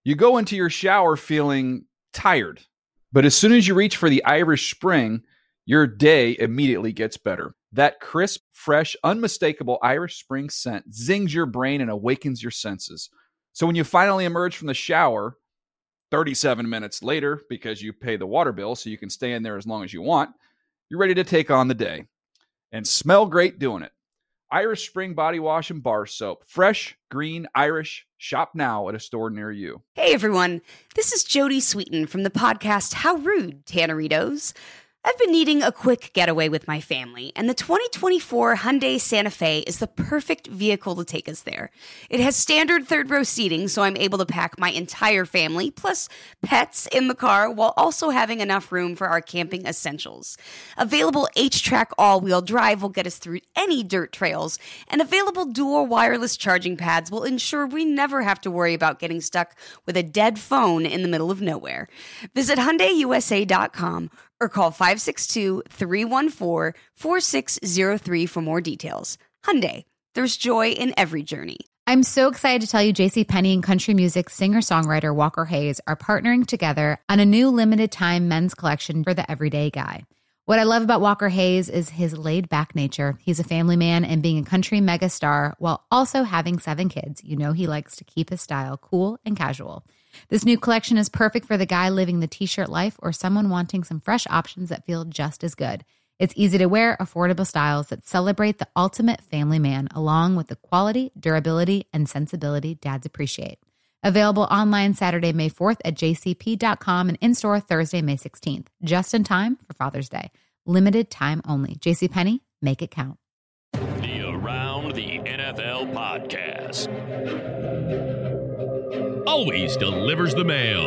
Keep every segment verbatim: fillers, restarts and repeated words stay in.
You go into your shower feeling tired, but as soon as you reach for the Irish Spring, your day immediately gets better. That crisp, fresh, unmistakable Irish Spring scent zings your brain and awakens your senses. So when you finally emerge from the shower, thirty-seven minutes later, because you pay the water bill so you can stay in there as long as you want, you're ready to take on the day and smell great doing it. Irish Spring Body Wash and Bar Soap. Fresh, green, Irish. Shop now at a store near you. Hey, everyone. This is Jody Sweeten from the podcast How Rude, Tanneritos. I've been needing a quick getaway with my family, and the twenty twenty-four Hyundai Santa Fe is the perfect vehicle to take us there. It has standard third-row seating, so I'm able to pack my entire family, plus pets, in the car, while also having enough room for our camping essentials. Available H-Track all-wheel drive will get us through any dirt trails, and available dual wireless charging pads will ensure we never have to worry about getting stuck with a dead phone in the middle of nowhere. Visit Hyundai U S A dot com or call five six two, three one four, four six zero three for more details. Hyundai, there's joy in every journey. I'm so excited to tell you JCPenney and country music singer-songwriter Walker Hayes are partnering together on a new limited-time men's collection for the everyday guy. What I love about Walker Hayes is his laid-back nature. He's a family man, and being a country megastar while also having seven kids, you know he likes to keep his style cool and casual. This new collection is perfect for the guy living the t-shirt life or someone wanting some fresh options that feel just as good. It's easy to wear, affordable styles that celebrate the ultimate family man, along with the quality, durability, and sensibility dads appreciate. Available online Saturday, May fourth at j c p dot com and in-store Thursday, May sixteenth, just in time for Father's Day. Limited time only. JCPenney, make it count. The Around the N F L podcast always delivers the mail.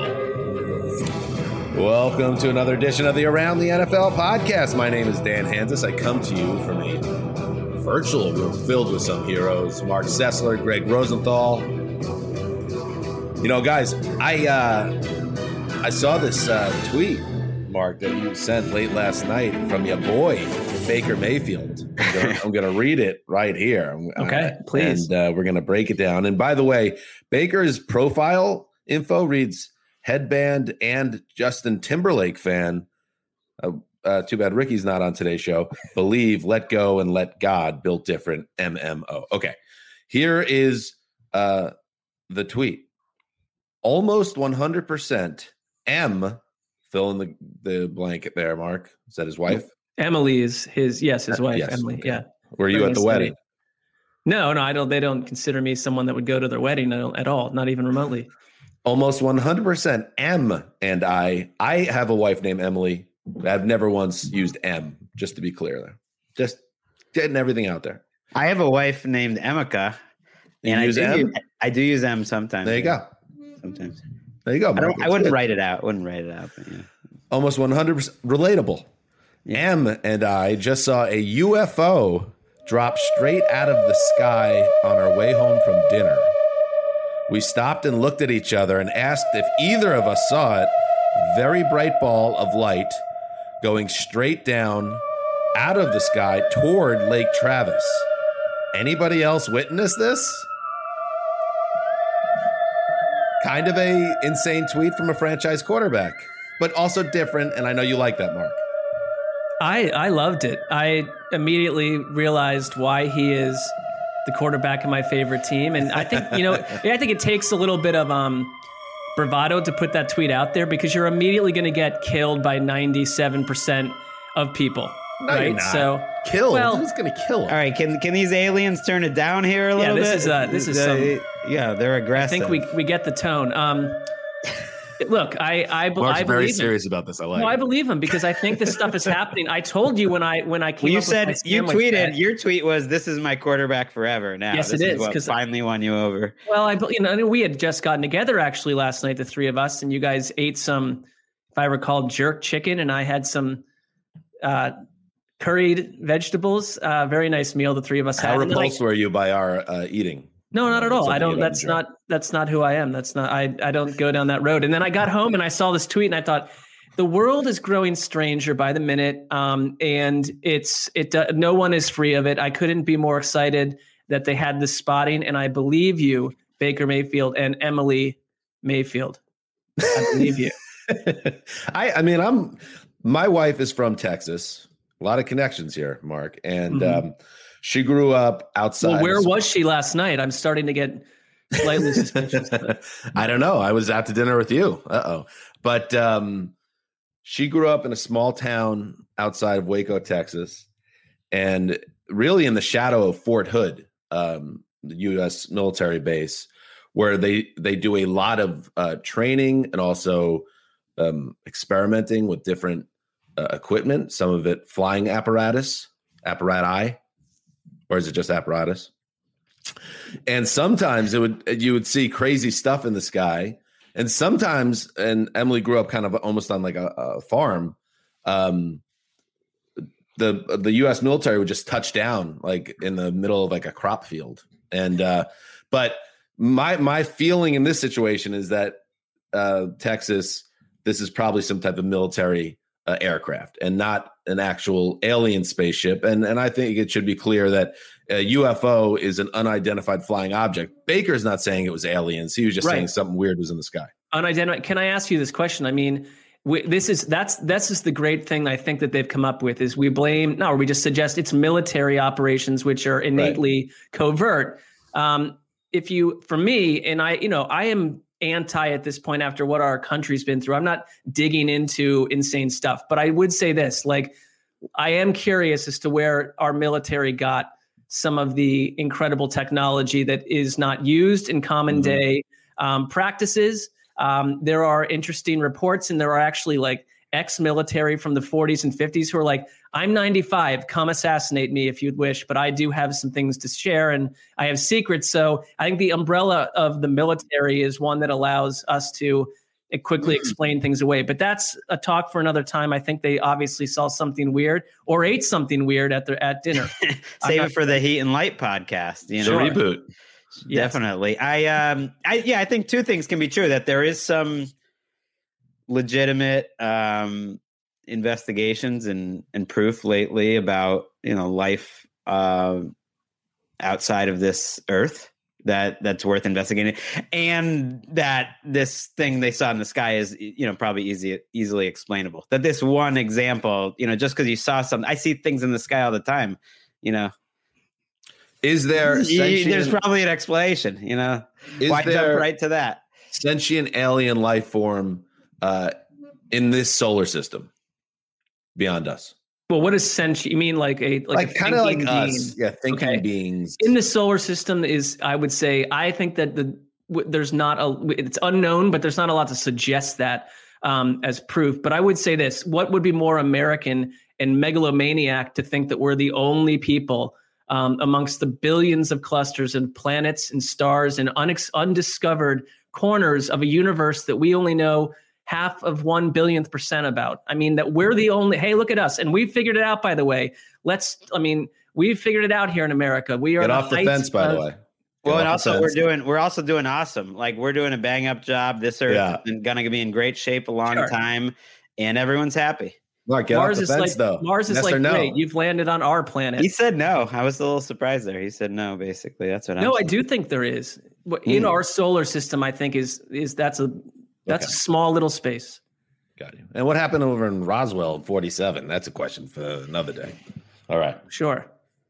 Welcome to another edition of the Around the N F L podcast. My name is Dan Hansis. I come to you from a virtual room filled with some heroes. Mark Sessler, Greg Rosenthal. You know, guys, I uh, I saw this uh, tweet, Mark, that you sent late last night from your boy, Baker Mayfield. I'm gonna, I'm gonna read it right here. Okay, uh, please. And uh, we're going to break it down. And by the way, Baker's profile info reads headband and Justin Timberlake fan. Uh, uh, too bad Ricky's not on today's show. Believe, let go, and let God. Built different. M M O. Okay, here is uh, the tweet. Almost one hundred percent M. Fill in the, the blanket there, Mark. Is that his wife? Emily is his, yes, his wife, yes, Emily, okay. yeah. Were you at the wedding? No, no, I don't. They don't consider me someone that would go to their wedding at all, not even remotely. Almost one hundred percent M and I. I have a wife named Emily. I've never once used M, just to be clear there. Just getting everything out there. I have a wife named Emeka. You and use I do, M? use, I do use M sometimes. There you yeah. go. Sometimes. There you go. I, don't, I That's wouldn't good. write it out. Wouldn't write it out. But yeah. Almost one hundred percent relatable. Yeah. M and I just saw a U F O drop straight out of the sky on our way home from dinner. We stopped and looked at each other and asked if either of us saw it. Very bright ball of light going straight down out of the sky toward Lake Travis. Anybody else witness this? Kind of a insane tweet from a franchise quarterback, but also different, and I know you like that, Mark. I, I loved it. I immediately realized why he is the quarterback of my favorite team. And I think, you know, I think it takes a little bit of um, bravado to put that tweet out there because you're immediately going to get killed by ninety-seven percent of people. No, right? you're not. So, Kill. well, Who's going to kill him? All right, can can these aliens turn it down here a little this bit? is, uh, this is Uh, some- yeah, they're I aggressive. think we we get the tone. Um, look, I I, be- Mark's I very believe serious him. about this. I like No, I it. believe him because I think this stuff is happening. I told you when I when I came Well, you up said with my you sandwich tweeted. bet. Your tweet was, "This is my quarterback forever." Now, Yes, this it is is, what 'cause- finally won you over. Well, I you know we had just gotten together actually last night, the three of us, and you guys ate some, if I recall, jerk chicken, and I had some uh, curried vegetables. Uh, very nice meal the three of us How had. And then I- repulsed were you by our uh, eating? No, not at all. I Something you don't. don't That's enjoy. not. That's not who I am. That's not. I. I don't go down that road. And then I got home and I saw this tweet and I thought, the world is growing stranger by the minute, um, and it's it. Uh, no one is free of it. I couldn't be more excited that they had this spotting, and I believe you, Baker Mayfield and Emily, Mayfield. I believe you. I, I mean, I'm. My wife is from Texas. A lot of connections here, Mark, and Mm-hmm. um, she grew up outside. Well, where of- was she last night? I'm starting to get slightly suspicious. But I don't know. I was out to dinner with you. Uh oh. But um, she grew up in a small town outside of Waco, Texas, and really in the shadow of Fort Hood, um, the U S military base, where they they do a lot of uh, training and also um, experimenting with different uh, equipment. Some of it flying apparatus, apparati, or is it just apparatus? And sometimes it would you would see crazy stuff in the sky, and sometimes, and Emily grew up kind of almost on like a, a farm. Um, the the U S military would just touch down like in the middle of like a crop field, and uh, but my my feeling in this situation is that uh, Texas, this is probably some type of military uh, aircraft and not an actual alien spaceship, and and I think it should be clear that a U F O is an unidentified flying object. Baker's not saying it was aliens. He was just Right. saying something weird was in the sky. unidentified. Can I ask you this question? I mean, we, this is that's that's just the great thing I think that they've come up with is we blame no, or we just suggest it's military operations which are innately covert. Um, if you, for me, and I, you know, I am anti at this point after what our country's been through. I'm not digging into insane stuff, but I would say this: like, I am curious as to where our military got some of the incredible technology that is not used in common Mhm. day um, practices. Um, there are interesting reports, and there are actually like ex-military from the forties and fifties who are like, I'm ninety-five, come assassinate me if you'd wish, but I do have some things to share and I have secrets. So I think the umbrella of the military is one that allows us to quickly explain things away. But that's a talk for another time. I think they obviously saw something weird or ate something weird at their at dinner. Save not- it for the Heat and Light podcast. You The know, Sure. reboot. Yes. definitely. I um, I yeah, I think two things can be true. That there is some legitimate um investigations and and proof lately about you know life uh, outside of this Earth that that's worth investigating, and that this thing they saw in the sky is you know probably easy easily explainable. That this one example, you know, just because you saw something, I see things in the sky all the time, you know. Is there You- sentient, there's probably an explanation, you know. is Why there jump right to that? sentient alien life form uh, in this solar system beyond us? Well, what is sentient? You mean like a like, Like, a kind of like thinking us. being? Yeah, thinking Okay. beings. In the solar system is, I would say, I think that the w- there's not a it's unknown, but there's not a lot to suggest that um, as proof. But I would say this: what would be more American and megalomaniac to think that we're the only people um, amongst the billions of clusters and planets and stars and unex- undiscovered corners of a universe that we only know half of one billionth percent about? I mean, that we're the only, hey, look at us. And we figured it out, by the way. Let's, I mean, we've figured it out here in America. We are Get the off the heights fence, by of- the way. Get Well, and off the also we're fence. doing we're also doing awesome. Like we're doing a bang up job. This Earth Yeah. is gonna be in great shape a long Sure. time, and everyone's happy. Mark, get Mars off is the fence, like, though. Mars is Yes like, or no? great, you've landed on our planet. He said no. I was a little surprised there. He said no. Basically, that's what. No, I'm I do think there is. What- In Hmm. our solar system, I think is, is that's a, that's Okay. a small little space. Got you. And what happened over in Roswell in forty-seven? That's a question for another day. All right. Sure.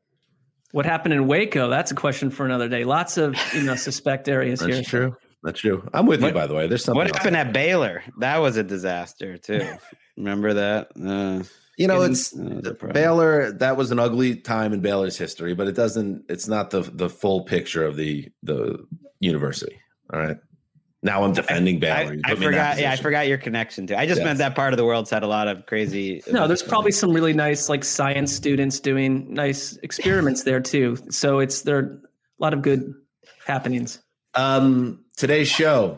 What happened in Waco? That's a question for another day. Lots of, you know, suspect areas That's here. true. That's true. I'm with What- you, by the way. There's something What else. happened at Baylor? That was a disaster too. Remember that? Uh, You know, Didn't- it's uh, the problem. Baylor. That was an ugly time in Baylor's history, but it doesn't. It's not the the full picture of the the university. All right. Now I'm defending Baylor. I, You I put me in that forgot. Yeah, I position. forgot your connection to. I just Yes. meant that part of the world's had a lot of crazy. No, there's probably some really nice like science students doing nice experiments there too. So it's there are a lot of good happenings. Um, today's show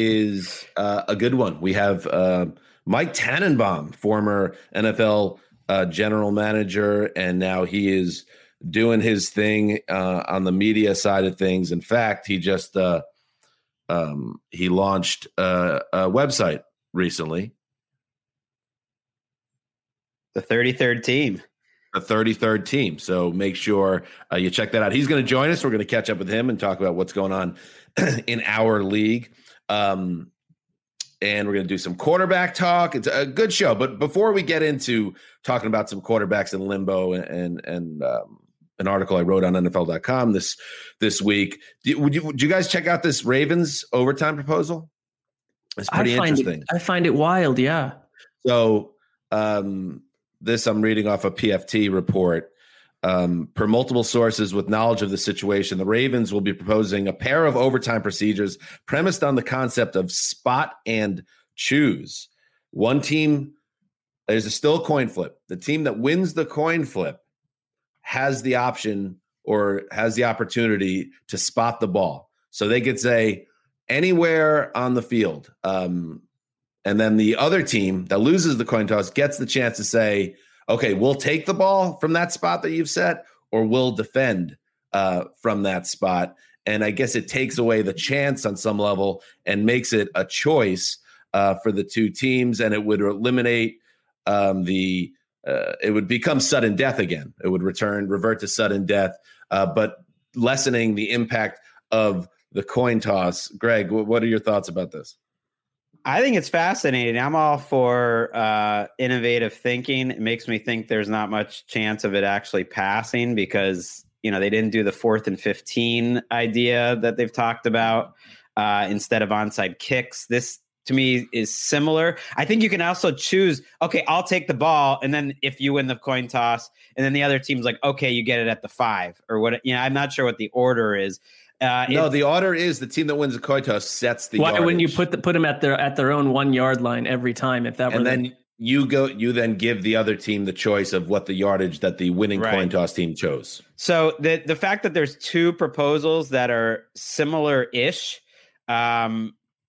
is uh, a good one. We have uh, Mike Tannenbaum, former N F L uh, general manager, and now he is doing his thing uh, on the media side of things. In fact, he just uh, um, he launched uh, a website recently, the thirty-third team. the thirty-third team. So make sure uh, you check that out. He's going to join us. We're going to catch up with him and talk about what's going on in our league. Um, and we're going to do some quarterback talk. It's a good show. But before we get into talking about some quarterbacks in limbo and and, and um, an article I wrote on N F L dot com this this week, would you, would you guys check out this Ravens overtime proposal? It's pretty I find interesting. It, I find it wild. Yeah. So um, this I'm reading off a P F T report. Um, per multiple sources with knowledge of the situation, the Ravens will be proposing a pair of overtime procedures premised on the concept of spot and choose. One team, there's a still a coin flip. The team that wins the coin flip has the option or has the opportunity to spot the ball. So they could say anywhere on the field. Um, and then the other team that loses the coin toss gets the chance to say, okay, we'll take the ball from that spot that you've set, or we'll defend uh, from that spot. And I guess it takes away the chance on some level and makes it a choice uh, for the two teams. And it would eliminate um, the, uh, it would become sudden death again. It would return, revert to sudden death, uh, but lessening the impact of the coin toss. Greg, what are your thoughts about this? I think it's fascinating. I'm all for uh, innovative thinking. It makes me think there's not much chance of it actually passing because, you know, they didn't do the fourth and fifteen idea that they've talked about uh, instead of onside kicks. This, to me, is similar. I think you can also choose, okay, I'll take the ball. And then if you win the coin toss and then the other team's like, okay, you get it at the five or what, you know, I'm not sure what the order is. Uh, no, the order is the team that wins the coin toss sets the. Why yardage. wouldn't you put the, put them at their at their own one yard line every time? If that were and the, then you go, you then give the other team the choice of what the yardage that the winning right. coin toss team chose. So the the fact that there's two proposals that are similar-ish, um,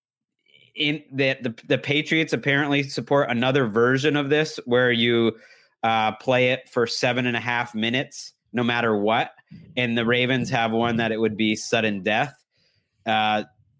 in the, the the Patriots apparently support another version of this where you uh, play it for seven and a half minutes. No matter what. And the Ravens have one that it would be sudden death. Uh,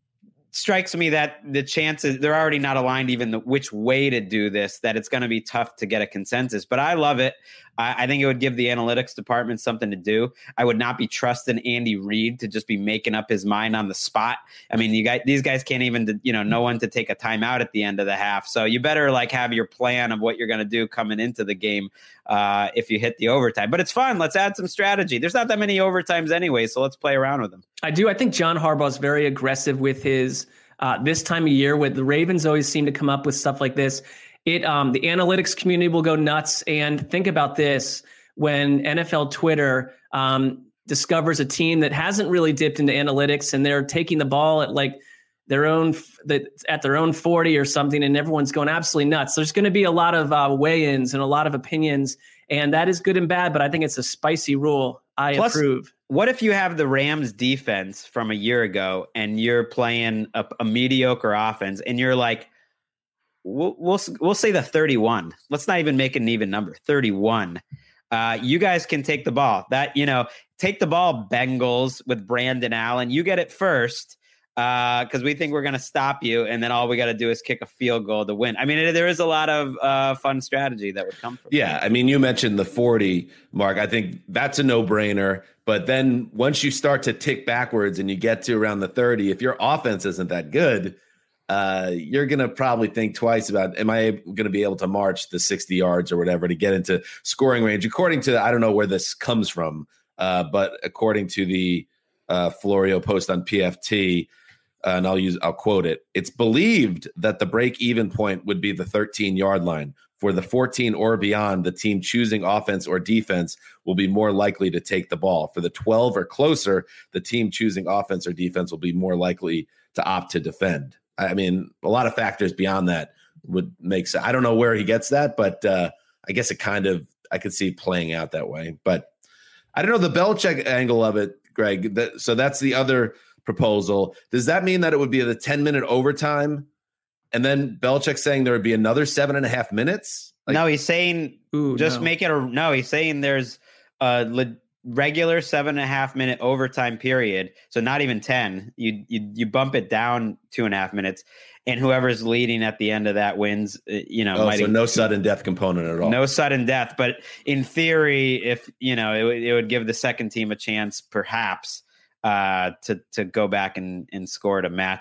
strikes me that the chances, they're already not aligned even the, which way to do this, that it's going to be tough to get a consensus. But I love it. I, I think it would give the analytics department something to do. I would not be trusting Andy Reid to just be making up his mind on the spot. I mean, you guys, these guys can't even, you know, know when to take a timeout at the end of the half. So you better like have your plan of what you're going to do coming into the game uh, if you hit the overtime. But it's fun. Let's add some strategy. There's not that many overtimes anyway, so let's play around with them. I do. I think John Harbaugh is very aggressive with his uh, this time of year. With the Ravens always seem to come up with stuff like this. It um, the analytics community will go nuts. And think about this: when N F L Twitter um, discovers a team that hasn't really dipped into analytics and they're taking the ball at like their own the, at their own forty or something, and everyone's going absolutely nuts. There's going to be a lot of uh, weigh-ins and a lot of opinions, and that is good and bad. But I think it's a spicy rule. I Plus, approve. What if you have the Rams defense from a year ago and you're playing a, a mediocre offense and you're like, we'll, we'll, we'll say the thirty-one. Let's not even make an even number, thirty-one. Uh, you guys can take the ball. That, you know, take the ball, Bengals, with Brandon Allen. You get it first because uh, we think we're going to stop you. And then all we got to do is kick a field goal to win. I mean, there is a lot of uh, fun strategy that would come from Yeah, that. I mean, you mentioned the forty, Mark. I think that's a no-brainer. But then once you start to tick backwards and you get to around the thirty, if your offense isn't that good, uh, you're going to probably think twice about, am I going to be able to march the sixty yards or whatever to get into scoring range? According to, I don't know where this comes from, uh, but according to the uh, Florio post on P F T, uh, and I'll use, I'll quote it. It's believed that the break-even point would be the thirteen-yard line. For the fourteen or beyond, the team choosing offense or defense will be more likely to take the ball. For the twelve or closer, the team choosing offense or defense will be more likely to opt to defend. I mean, a lot of factors beyond that would make sense. I don't know where he gets that, but uh, I guess it kind of, I could see playing out that way. But I don't know the Belichick angle of it, Greg. That, so that's the other proposal. Does that mean that it would be the ten-minute overtime? And then Belichick saying there would be another seven and a half minutes? Like, no, he's saying Ooh, just no. make it a no. He's saying there's a le- regular seven and a half minute overtime period. So not even ten. You you you bump it down two and a half minutes, and whoever's leading at the end of that wins. You know, oh, might so no sudden death component at all. No sudden death, but in theory, if you know, it, would- it would give the second team a chance, perhaps, uh, to to go back and and score to match it.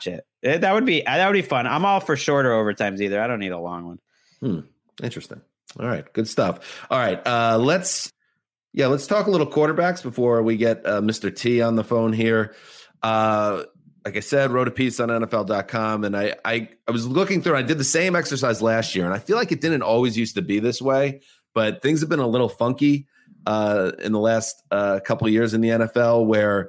It, that would be that would be fun. I'm all for shorter overtimes either. I don't need a long one. Hmm. Interesting. All right. Good stuff. All right. Uh, let's yeah, let's talk a little quarterbacks before we get uh, Mister T on the phone here. Uh, like I said, wrote a piece on N F L dot com, and I, I I was looking through. I did the same exercise last year, and I feel like it didn't always used to be this way, but things have been a little funky uh, in the last uh, couple of years in the N F L, where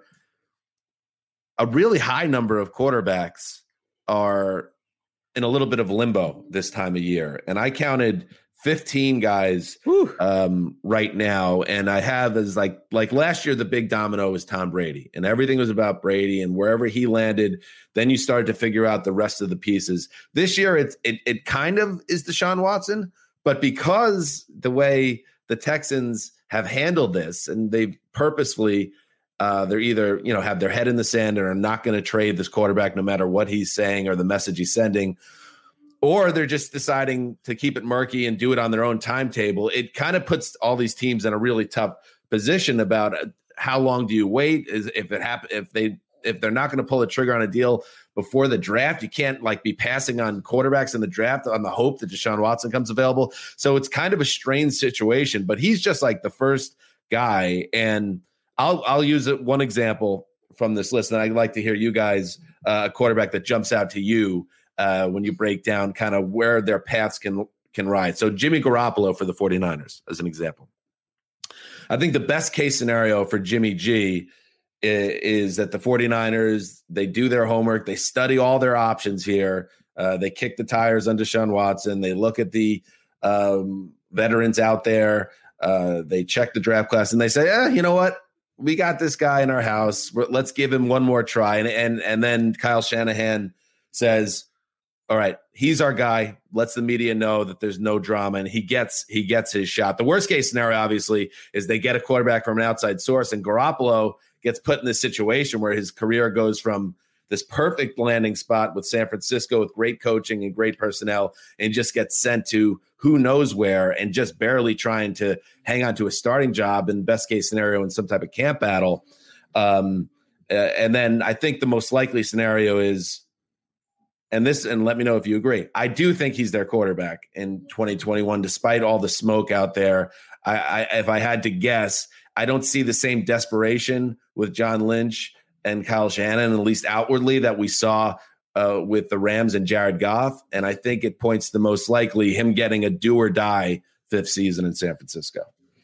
a really high number of quarterbacks are in a little bit of limbo this time of year. And I counted fifteen guys um, right now. And I have as like, like last year, the big domino was Tom Brady, and everything was about Brady, and wherever he landed, then you started to figure out the rest of the pieces. This year, it's, it, it kind of is Deshaun Watson, but because the way the Texans have handled this, and they've purposefully Uh, they're either, you know, have their head in the sand and are not going to trade this quarterback no matter what he's saying or the message he's sending, or they're just deciding to keep it murky and do it on their own timetable. It kind of puts all these teams in a really tough position about how long do you wait? Is if it happen, if they, if they're not going to pull the trigger on a deal before the draft, you can't like be passing on quarterbacks in the draft on the hope that Deshaun Watson comes available. So it's kind of a strange situation, but he's just like the first guy. And I'll I'll use it one example from this list, and I'd like to hear you guys uh, a quarterback that jumps out to you uh, when you break down kind of where their paths can can ride. So Jimmy Garoppolo for the 49ers as an example. I think the best case scenario for Jimmy G is, is that the 49ers, they do their homework, they study all their options here, uh, they kick the tires on Deshaun Watson, they look at the um, veterans out there, uh, they check the draft class, and they say, eh, you know what? We got this guy in our house. Let's give him one more try. And, and, and then Kyle Shanahan says, all right, he's our guy. Lets the media know that there's no drama, and he gets, he gets his shot. The worst case scenario, obviously, is they get a quarterback from an outside source, and Garoppolo gets put in this situation where his career goes from this perfect landing spot with San Francisco with great coaching and great personnel, and just gets sent to who knows where, and just barely trying to hang on to a starting job in best case scenario in some type of camp battle. Um, uh, and then I think the most likely scenario is, and this, and let me know if you agree, I do think he's their quarterback in twenty twenty-one, despite all the smoke out there. I, I if I had to guess, I don't see the same desperation with John Lynch and Kyle Shanahan, at least outwardly, that we saw uh, with the Rams and Jared Goff. And I think it points to the most likely him getting a do or die fifth season in San Francisco.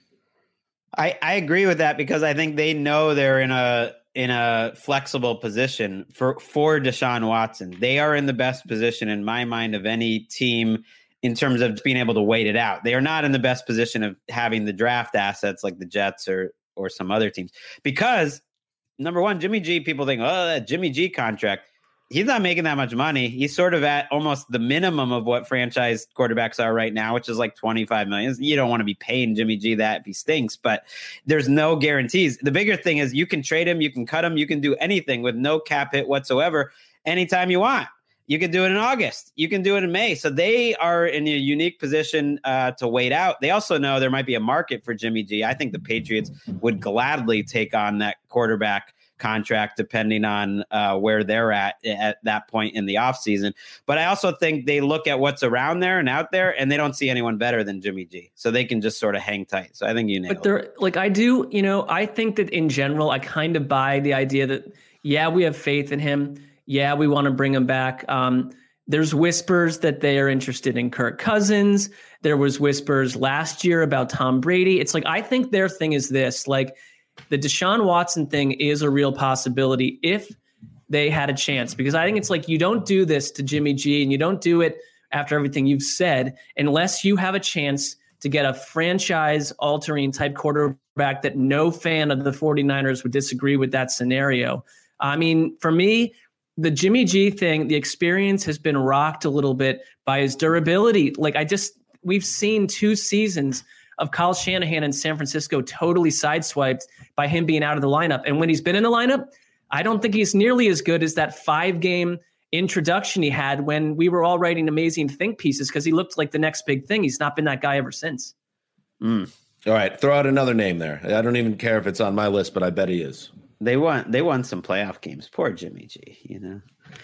I, I agree with that, because I think they know they're in a in a flexible position for, for Deshaun Watson. They are in the best position in my mind of any team in terms of being able to wait it out. They are not in the best position of having the draft assets like the Jets or or some other teams, because number one, Jimmy G, people think, oh, that Jimmy G contract, he's not making that much money. He's sort of at almost the minimum of what franchise quarterbacks are right now, which is like twenty-five million. You don't want to be paying Jimmy G that if he stinks, but there's no guarantees. The bigger thing is you can trade him, you can cut him, you can do anything with no cap hit whatsoever anytime you want. You can do it in August. You can do it in May. So they are in a unique position uh, to wait out. They also know there might be a market for Jimmy G. I think the Patriots would gladly take on that quarterback contract depending on uh, where they're at at that point in the offseason. But I also think they look at what's around there and out there, and they don't see anyone better than Jimmy G. So they can just sort of hang tight. So I think you nailed but they're, like I do, you know, I think that in general, I kind of buy the idea that, yeah, we have faith in him. Yeah, we want to bring him back. Um, there's whispers that they are interested in Kirk Cousins. There was whispers last year about Tom Brady. It's like, I think their thing is this, like the Deshaun Watson thing is a real possibility if they had a chance, because I think it's like, you don't do this to Jimmy G and you don't do it after everything you've said, unless you have a chance to get a franchise altering type quarterback that no fan of the 49ers would disagree with that scenario. I mean, for me, the Jimmy G thing, the experience has been rocked a little bit by his durability. Like I just, we've seen two seasons of Kyle Shanahan in San Francisco totally sideswiped by him being out of the lineup. And when he's been in the lineup, I don't think he's nearly as good as that five game introduction he had when we were all writing amazing think pieces, because he looked like the next big thing. He's not been that guy ever since. Mm. All right. Throw out another name there. I don't even care if it's on my list, but I bet he is. They won. They won some playoff games. Poor Jimmy G. You know.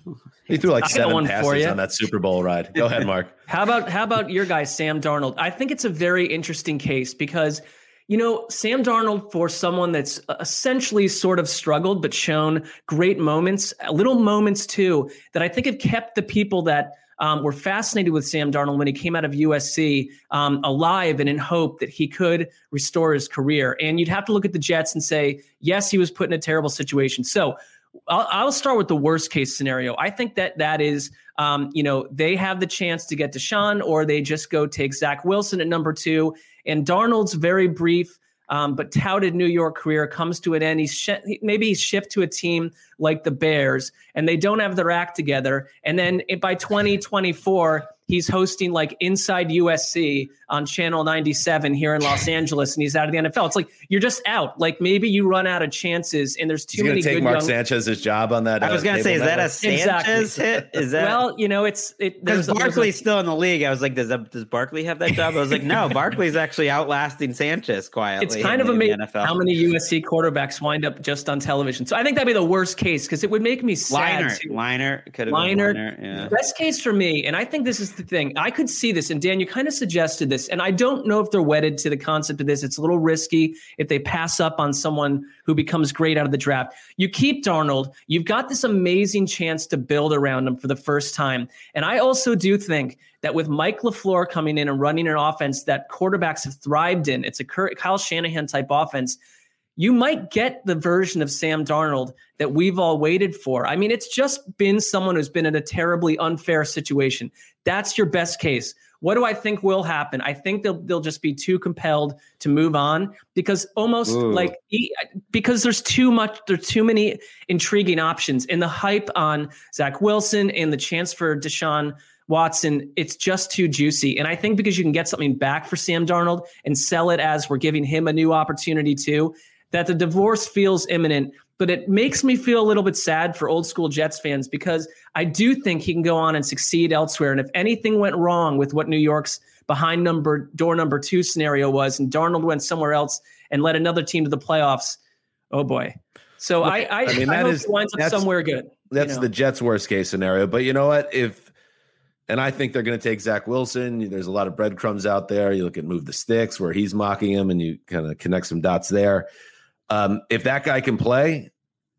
He threw like I got seven one for passes you. on that Super Bowl ride. Go ahead, Mark. How about how about your guy, Sam Darnold? I think it's a very interesting case because, you know, Sam Darnold, for someone that's essentially sort of struggled but shown great moments, little moments too, that I think have kept the people that um, were fascinated with Sam Darnold when he came out of U S C um, alive and in hope that he could restore his career. And you'd have to look at the Jets and say, yes, he was put in a terrible situation. So I'll, I'll start with the worst case scenario. I think that that is, um, you know, they have the chance to get Deshaun, or they just go take Zach Wilson at number two. And Darnold's very brief um, but touted New York career comes to an end. He's sh- maybe he's shipped to a team like the Bears, and they don't have their act together. And then by twenty twenty-four, he's hosting like Inside U S C on Channel ninety-seven here in Los Angeles, and he's out of the N F L. It's like you're just out. Like maybe you run out of chances, and there's too He's many take good Mark young. Sanchez's job on that. I was uh, going to say, is that a Exactly. Sanchez hit? Is that Well, you know, it's it. because there's- there's Barkley's a- still in the league? I was like, does that, does Barkley have that job? I was like, no, Barkley's actually outlasting Sanchez quietly. It's kind of in the amazing N F L. how many U S C quarterbacks wind up just on television. So I think that'd be the worst case because it would make me sad. Liner, too. Liner could have Liner, been Liner. Yeah. Best case for me, and I think this is the thing. I could see this, and Dan, you kind of suggested this, and I don't know if they're wedded to the concept of this. It's a little risky if they pass up on someone who becomes great out of the draft. You keep Darnold, you've got this amazing chance to build around him for the first time. And I also do think that with Mike LaFleur coming in and running an offense that quarterbacks have thrived in, it's a Kyle Shanahan type offense, you might get the version of Sam Darnold that we've all waited for. I mean, it's just been someone who's been in a terribly unfair situation. That's your best case. What do I think will happen? I think they'll they'll just be too compelled to move on because almost Ooh. like because there's too much, there's too many intriguing options, and the hype on Zach Wilson and the chance for Deshaun Watson, it's just too juicy. And I think because you can get something back for Sam Darnold and sell it as we're giving him a new opportunity too, that the divorce feels imminent. But it makes me feel a little bit sad for old school Jets fans because I do think he can go on and succeed elsewhere. And if anything went wrong with what New York's behind number door number two scenario was, and Darnold went somewhere else and led another team to the playoffs, oh boy. So Look, I, I, I mean, I that hope is- he winds up that's- somewhere good. That's you know. the Jets' worst case scenario. But you know what? If and I think they're going to take Zach Wilson. There's a lot of breadcrumbs out there. You look at Move the Sticks where he's mocking him, and you kind of connect some dots there. Um, if that guy can play,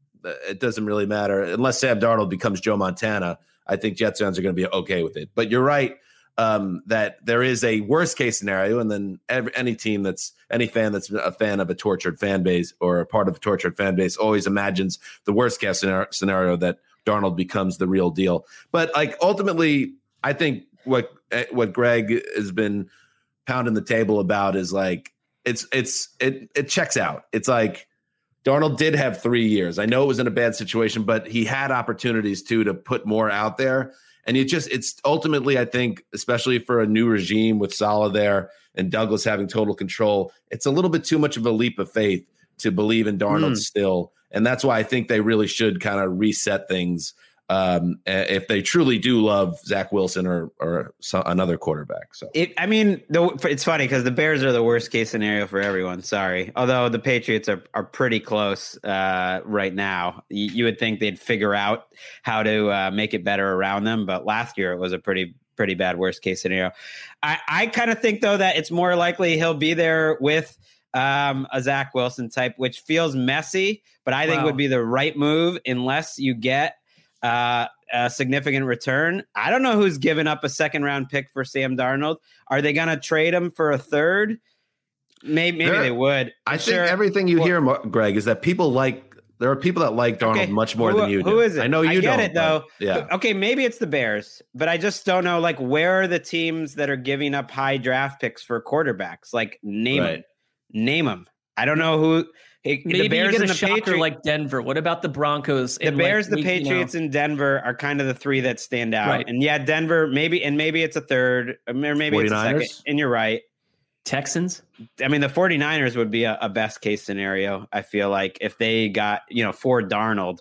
it doesn't really matter. Unless Sam Darnold becomes Joe Montana, I think Jets fans are going to be okay with it. But you're right um, that there is a worst case scenario, and then every, any team that's any fan that's a fan of a tortured fan base or a part of a tortured fan base always imagines the worst case scenario, scenario that Darnold becomes the real deal. But like ultimately, I think what what Greg has been pounding the table about is like it's it's it it checks out. It's like Darnold did have three years. I know it was in a bad situation, but he had opportunities too to put more out there. And it just it's ultimately, I think, especially for a new regime with Saleh there and Douglas having total control, it's a little bit too much of a leap of faith to believe in Darnold Mm. still. And that's why I think they really should kind of reset things um, if they truly do love Zach Wilson or or some, another quarterback. So It, I mean, the, it's funny because the Bears are the worst case scenario for everyone. Sorry, although the Patriots are are pretty close uh, right now. You, you would think they'd figure out how to uh, make it better around them, but last year it was a pretty pretty bad worst case scenario. I, I kind of think though that it's more likely he'll be there with um, a Zach Wilson type, which feels messy, but I think Wow. would be the right move unless you get uh, a significant return. I don't know who's given up a second round pick for Sam Darnold. Are they going to trade him for a third? Maybe, maybe There- they would. I Sure. think everything you Well- hear, Mar- Greg, is that people like there are people that like Darnold Okay, much more who- than you do. who is it? I know you I get don't, it, though. but Yeah. Okay, maybe it's the Bears, but I just don't know. Like, where are the teams that are giving up high draft picks for quarterbacks? Like, name Right. them. Name them. I don't know who. Hey, Maybe the Bears you get and a the shocker Patriots. like Denver. What about the Broncos? The and, Bears, like, the you know- Patriots, and Denver are kind of the three that stand out. Right. And yeah, Denver, maybe, and maybe it's a third, or maybe it's a second. 49ers? And you're right. Texans. I mean, the 49ers would be a, a best case scenario. I feel like if they got, you know, for Darnold,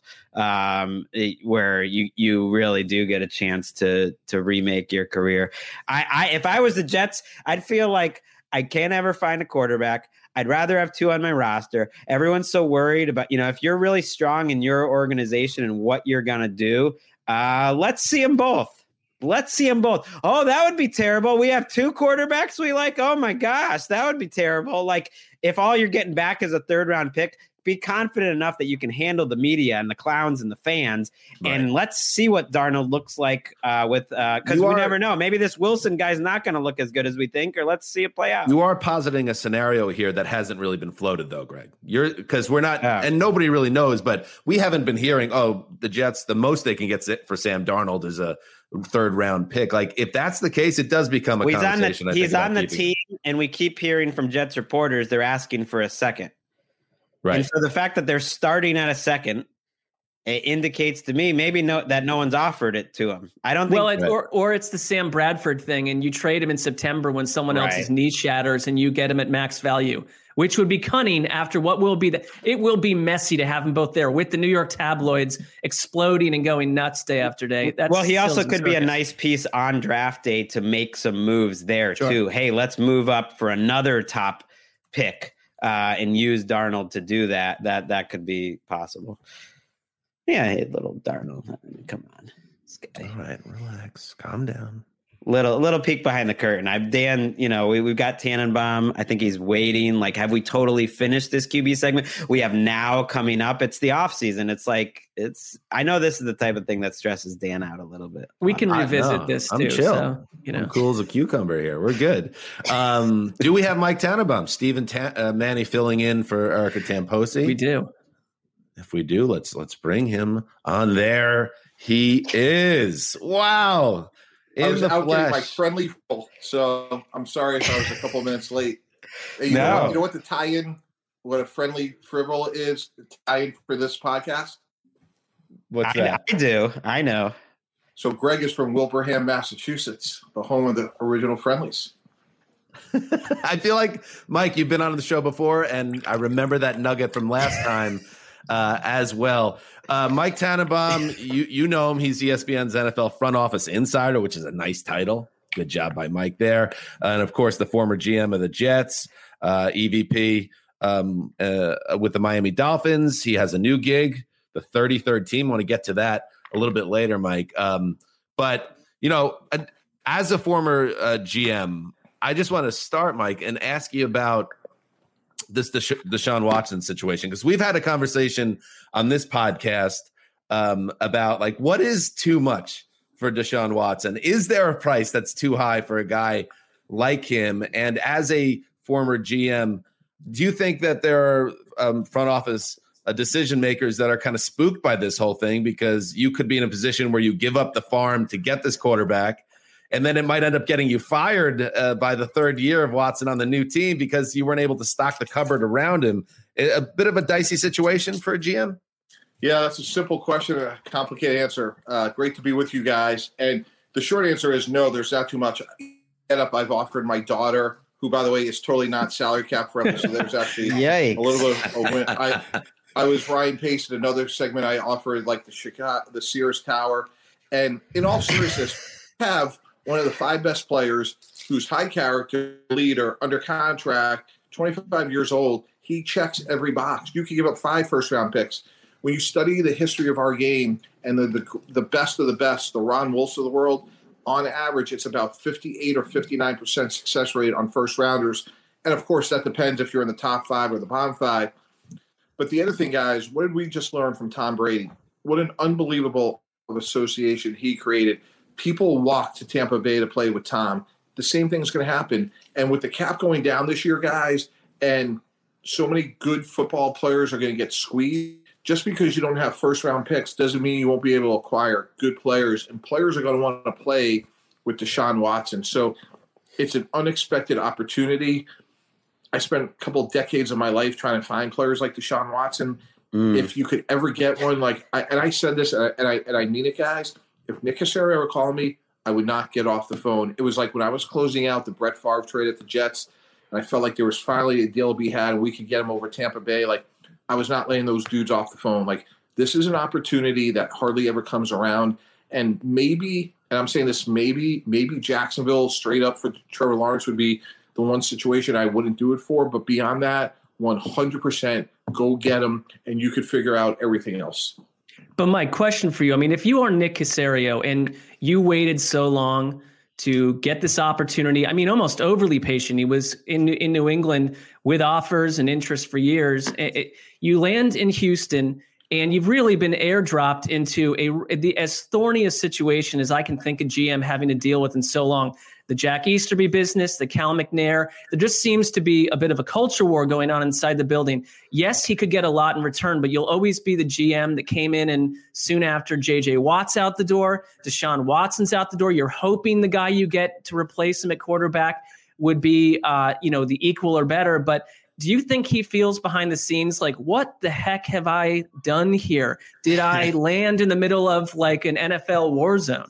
um, it- where you, you really do get a chance to, to remake your career. I, I, if I was the Jets, I'd feel like I can't ever find a quarterback. I'd rather have two on my roster. Everyone's so worried about, you know, if you're really strong in your organization and what you're going to do, Uh, let's see them both. Let's see them both. Oh, that would be terrible. We have two quarterbacks we like. Oh my gosh, that would be terrible. Like if all you're getting back is a third round pick, be confident enough that you can handle the media and the clowns and the fans. Right. And let's see what Darnold looks like uh, with, uh, cause we are, never know. Maybe this Wilson guy's not going to look as good as we think, or let's see it play out. You are positing a scenario here that hasn't really been floated though, Greg. You're cause we're not, yeah. and nobody really knows, but we haven't been hearing, oh, the Jets, the most they can get for Sam Darnold is a third round pick. Like if that's the case, it does become a well, he's conversation. On the, he's on the team and we keep hearing from Jets reporters, they're asking for a second. Right. And so the fact that they're starting at a second, it indicates to me maybe no that no one's offered it to him. I don't think. Well, it, or or it's the Sam Bradford thing, and you trade him in September when someone right. else's knee shatters, and you get him at max value, which would be cunning after what will be the. It will be messy to have them both there with the New York tabloids exploding and going nuts day after day. That's well, he also could be a nice piece on draft day to make some moves there sure. too. Hey, let's move up for another top pick. Uh, and use Darnold to do that. That that could be possible. Yeah, hey, little Darnold. I mean, come on. This guy. All right, relax. Calm down. Little little peek behind the curtain. I've Dan, you know, we, we've got Tannenbaum. I think he's waiting. Like, have we totally finished this Q B segment? We have now coming up. It's the off season. It's like it's I know this is the type of thing that stresses Dan out a little bit. We can I revisit know. this I'm too. Chill. So, you know, I'm cool as a cucumber here. We're good. Um, do we have Mike Tannenbaum, Stephen Ta- uh, Manny filling in for Erica Tamposi? We do. If we do, let's let's bring him on. There he is. Wow. In I was the out flesh. getting my friendly, so I'm sorry if I was a couple minutes late. Hey, you, no. know what, you know what the tie-in, what a friendly fribble is, the tie-in for this podcast? What's I, that? I do. I know. So Greg is from Wilbraham, Massachusetts, the home of the original Friendlies. I feel like, Mike, you've been on the show before, and I remember that nugget from last time uh, as well. Uh, Mike Tannenbaum, you you know him. He's E S P N's N F L front office insider, which is a nice title. Good job by Mike there. Uh, and, of course, the former G M of the Jets, uh, E V P um, uh, with the Miami Dolphins. He has a new gig, the thirty-third team. I want to get to that a little bit later, Mike. Um, but, you know, as a former uh, G M, I just want to start, Mike, and ask you about this Desha- Deshaun Watson situation, because we've had a conversation on this podcast um, about like what is too much for Deshaun Watson. Is there a price that's too high for a guy like him? And as a former G M, do you think that there are um, front office uh, decision makers that are kind of spooked by this whole thing, because you could be in a position where you give up the farm to get this quarterback, and then it might end up getting you fired uh, by the third year of Watson on the new team because you weren't able to stock the cupboard around him? A bit of a dicey situation for a G M? Yeah, that's a simple question and a complicated answer. Uh, great to be with you guys. And the short answer is no, there's not too much. Get up, I've offered my daughter, who, by the way, is totally not salary cap friendly, so there's actually Yikes. a little bit of a win. I, I was Ryan Pace in another segment. I offered like the Chicago, the Sears Tower. And in all seriousness, have one of the five best players who's high character, leader, under contract, twenty-five years old. He checks every box. You can give up five first-round picks. When you study the history of our game and the, the the best of the best, the Ron Wolfs of the world, on average, it's about fifty-eight or fifty-nine percent success rate on first-rounders. And, of course, that depends if you're in the top five or the bottom five. But the other thing, guys, what did we just learn from Tom Brady? What an unbelievable association he created. People walk to Tampa Bay to play with Tom. The same thing's going to happen. And with the cap going down this year, guys, and so many good football players are going to get squeezed, just because you don't have first-round picks doesn't mean you won't be able to acquire good players. And players are going to want to play with Deshaun Watson. So it's an unexpected opportunity. I spent a couple of decades of my life trying to find players like Deshaun Watson. Mm. If you could ever get one, like, I, and I said this, and I, and I, and I mean it, guys, if Nick Caserio ever called me, I would not get off the phone. It was like when I was closing out the Brett Favre trade at the Jets, and I felt like there was finally a deal to be had, and we could get him over Tampa Bay. Like, I was not laying those dudes off the phone. Like, this is an opportunity that hardly ever comes around. And maybe, and I'm saying this, maybe, maybe Jacksonville straight up for Trevor Lawrence would be the one situation I wouldn't do it for. But beyond that, one hundred percent go get him, and you could figure out everything else. But my question for you, I mean, if you are Nick Caserio and you waited so long to get this opportunity, I mean, almost overly patient. He was in in New England with offers and interest for years. It, it, you land in Houston, and you've really been airdropped into a the as thorny a situation as I can think a G M having to deal with in so long. The Jack Easterby business, the Cal McNair, there just seems to be a bit of a culture war going on inside the building. Yes, he could get a lot in return, but you'll always be the G M that came in and soon after J J Watt's out the door, Deshaun Watson's out the door. You're hoping the guy you get to replace him at quarterback would be, uh, you know, the equal or better. But do you think he feels behind the scenes like, what the heck have I done here? Did I land in the middle of like an N F L war zone?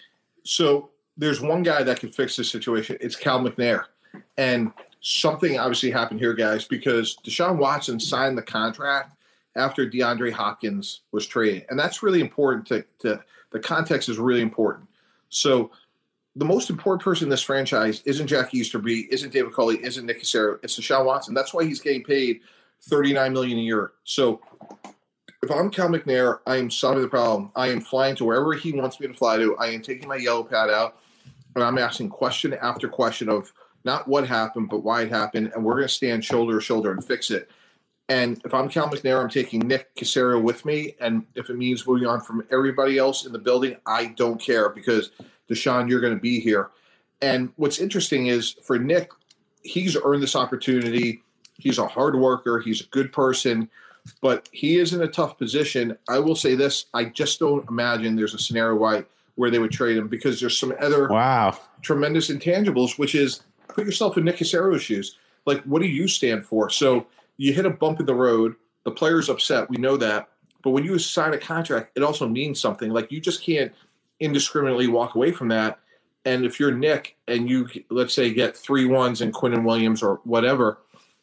So there's one guy that can fix this situation. It's Cal McNair. And something obviously happened here, guys, because Deshaun Watson signed the contract after DeAndre Hopkins was traded. And that's really important to, to the context is really important. So the most important person in this franchise isn't Jack Easterby, isn't David Culley, isn't Nick Caserio. It's Deshaun Watson. That's why he's getting paid thirty-nine million dollars a year. So if I'm Cal McNair, I am solving the problem. I am flying to wherever he wants me to fly to. I am taking my yellow pad out, and I'm asking question after question of not what happened, but why it happened, and we're going to stand shoulder to shoulder and fix it. And if I'm Cal McNair, I'm taking Nick Caserio with me, and if it means moving on from everybody else in the building, I don't care because, Deshaun, you're going to be here. And what's interesting is for Nick, he's earned this opportunity. He's a hard worker. He's a good person. But he is in a tough position. I will say this. I just don't imagine there's a scenario why, where they would trade him because there's some other wow. tremendous intangibles, which is put yourself in Nick Caserio's shoes. Like, what do you stand for? So you hit a bump in the road. The player's upset. We know that. But when you sign a contract, it also means something. Like, you just can't indiscriminately walk away from that. And if you're Nick and you, let's say, get three ones in Quinnen Williams or whatever,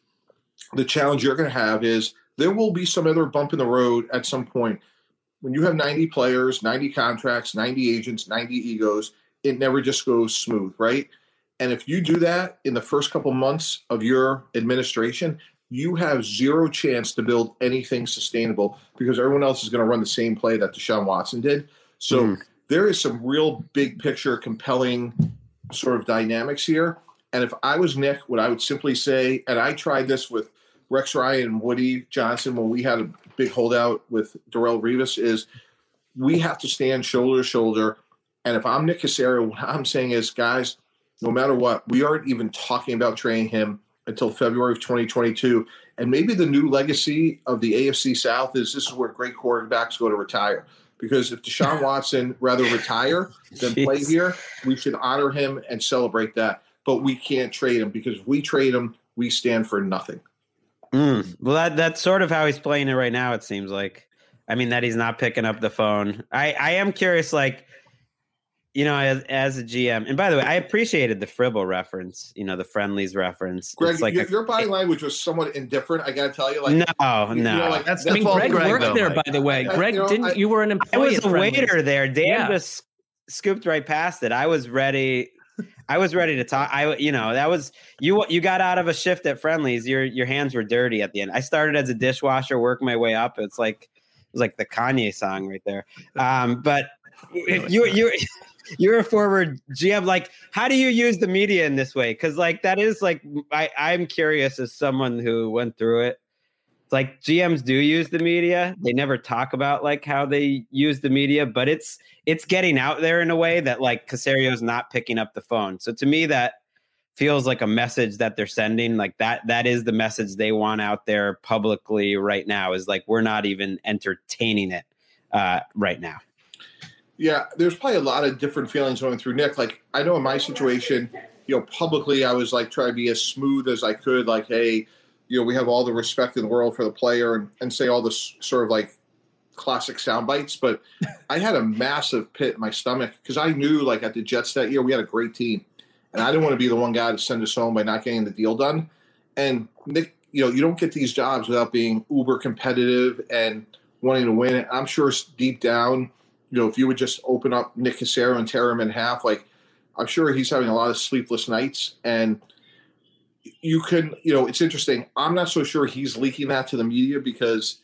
the challenge you're going to have is there will be some other bump in the road at some point. When you have ninety players, ninety contracts, ninety agents, ninety egos, it never just goes smooth, right? And if you do that in the first couple months of your administration, you have zero chance to build anything sustainable because everyone else is going to run the same play that Deshaun Watson did. So mm. there is some real big picture, compelling sort of dynamics here. And if I was Nick, what I would simply say, and I tried this with Rex Ryan and Woody Johnson when we had a big holdout with Darrelle Revis, is we have to stand shoulder to shoulder. And if I'm Nick Caserio, what I'm saying is, guys, no matter what, we aren't even talking about trading him until February of twenty twenty-two. And maybe the new legacy of the A F C South is this is where great quarterbacks go to retire. Because if Deshaun Watson rather retire than play here, we should honor him and celebrate that. But we can't trade him because if we trade him, we stand for nothing. Mm. Well, that that's sort of how he's playing it right now, it seems like. I mean, that he's not picking up the phone. I, I am curious, like, you know, as, as a G M, and by the way, I appreciated the Fribble reference, you know, the Friendlies reference. Greg, like your, a, your body language was somewhat indifferent. I got to tell you, like, no, you no, know, like, that's I mean, the Greg, Greg worked though, there, Mike. by the way. I, Greg, you know, didn't I, you were an I employee? was at a Friendly's. waiter there. Dan Yeah. just scooped right past it. I was ready. I was ready to talk. I, you know, that was you. You got out of a shift at Friendly's. Your your hands were dirty at the end. I started as a dishwasher, worked my way up. It's like it was like the Kanye song right there. Um, but if you you you're a forward G M. Like, how do you use the media in this way? Because like that is like I I'm curious as someone who went through it. It's like G Ms do use the media. They never talk about like how they use the media, but it's it's getting out there in a way that like Caserio's not picking up the phone. So to me, that feels like a message that they're sending. Like that that is the message they want out there publicly right now. Is like we're not even entertaining it uh, right now. Yeah, there's probably a lot of different feelings going through Nick. Like, I know in my situation, you know, publicly I was like trying to be as smooth as I could. Like, hey, you know, we have all the respect in the world for the player and, and say all this sort of like classic sound bites. But I had a massive pit in my stomach because I knew like at the Jets that year we had a great team. And I didn't want to be the one guy to send us home by not getting the deal done. And Nick, you know, you don't get these jobs without being uber competitive and wanting to win. I'm sure deep down, you know, if you would just open up Nick Caserio and tear him in half, like I'm sure he's having a lot of sleepless nights. And you can, you know, it's interesting. I'm not so sure he's leaking that to the media because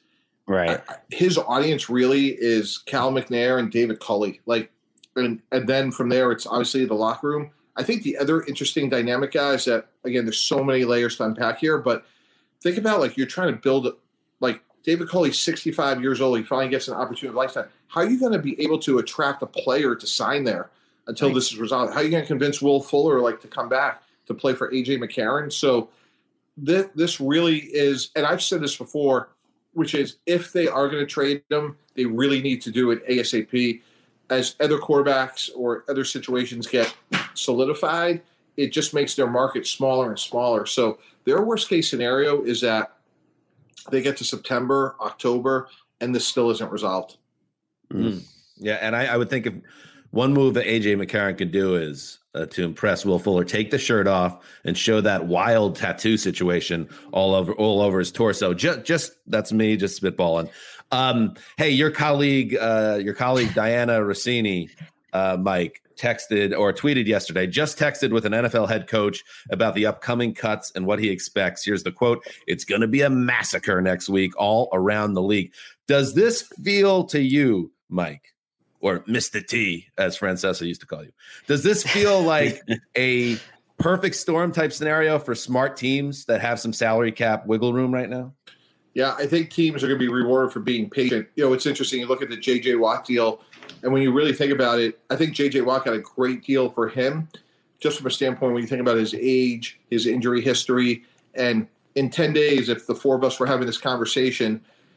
Right. I, his audience really is Cal McNair and David Culley. Like, and and then from there, it's obviously the locker room. I think the other interesting dynamic, guys, that again, there's so many layers to unpack here, but think about like you're trying to build like David Culley's sixty-five years old. He finally gets an opportunity of lifetime. How are you going to be able to attract a player to sign there until right. this is resolved? How are you going to convince Will Fuller like to come back to play for A J McCarron? So this, this really is, and I've said this before, which is if they are going to trade them, they really need to do it ASAP. As other quarterbacks or other situations get solidified, it just makes their market smaller and smaller. So their worst case scenario is that they get to September, October, and this still isn't resolved. Mm. Yeah, and I, I would think if one move that A J McCarron could do is uh, to impress Will Fuller, take the shirt off and show that wild tattoo situation all over all over his torso. Just, just that's me, just spitballing. Um, hey, your colleague, uh, your colleague Diana Rossini, uh, Mike, texted or tweeted yesterday, just texted with an N F L head coach about the upcoming cuts and what he expects. Here's the quote. It's going to be a massacre next week all around the league. Does this feel to you, Mike, or Mister T, as Francesa used to call you, does this feel like a perfect storm type scenario for smart teams that have some salary cap wiggle room right now? Yeah, I think teams are going to be rewarded for being patient. You know, it's interesting. You look at the J J Watt deal, and when you really think about it, I think J J Watt got a great deal for him, just from a standpoint when you think about his age, his injury history, and in ten days, if the four of us were having this conversation,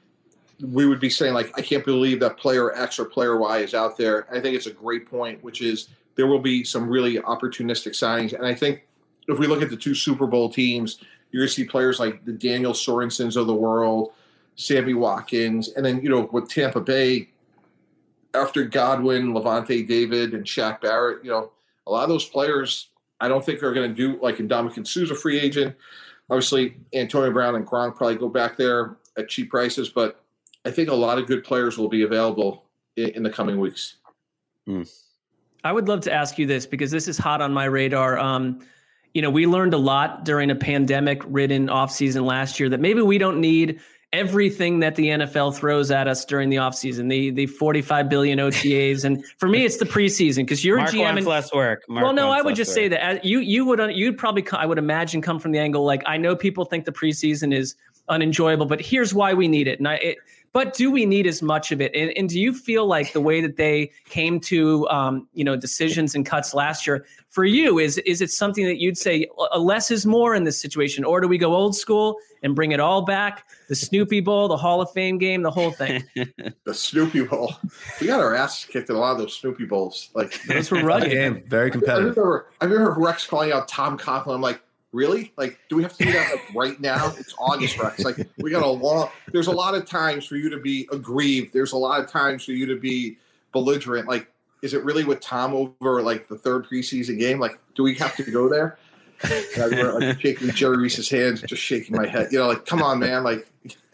we would be saying, like, I can't believe that player X or player Y is out there. I think it's a great point, which is there will be some really opportunistic signings. And I think if we look at the two Super Bowl teams, you're going to see players like the Daniel Sorensens of the world, Sammy Watkins, and then, you know, with Tampa Bay, after Godwin, Levante David, and Shaq Barrett, you know, a lot of those players I don't think are going to do, like Ndamukong Suh's a free agent. Obviously, Antonio Brown and Gronk probably go back there at cheap prices, but I think a lot of good players will be available in, in the coming weeks. Mm. I would love to ask you this because this is hot on my radar. Um, you know, we learned a lot during a pandemic-ridden offseason last year that maybe we don't need everything that the N F L throws at us during the offseason, the the forty-five billion O T As. And for me, it's the preseason because you're Mark a G M. wants And, less work. Mark well, no, I would less just work. say that as you you would you'd probably I would imagine come from the angle like I know people think the preseason is unenjoyable, but here's why we need it. And I, it, but do we need as much of it? And, and do you feel like the way that they came to um, you know decisions and cuts last year for you is is it something that you'd say uh, less is more in this situation, or do we go old school and bring it all back? The Snoopy Bowl, the Hall of Fame game, the whole thing. The Snoopy Bowl. We got our asses kicked in a lot of those Snoopy Bowls. Like those were rugged. Game, very competitive. I remember, I remember Rex calling out Tom Coughlin. I'm like, really? Like, do we have to do that like right now? It's August, Rex. Like, we got a long. There's a lot of times for you to be aggrieved. There's a lot of times for you to be belligerent. Like, is it really with Tom over like the third preseason game? Like, do we have to go there? And I remember like shaking Jerry Reese's hands, just shaking my head. You know, like, come on, man. Like,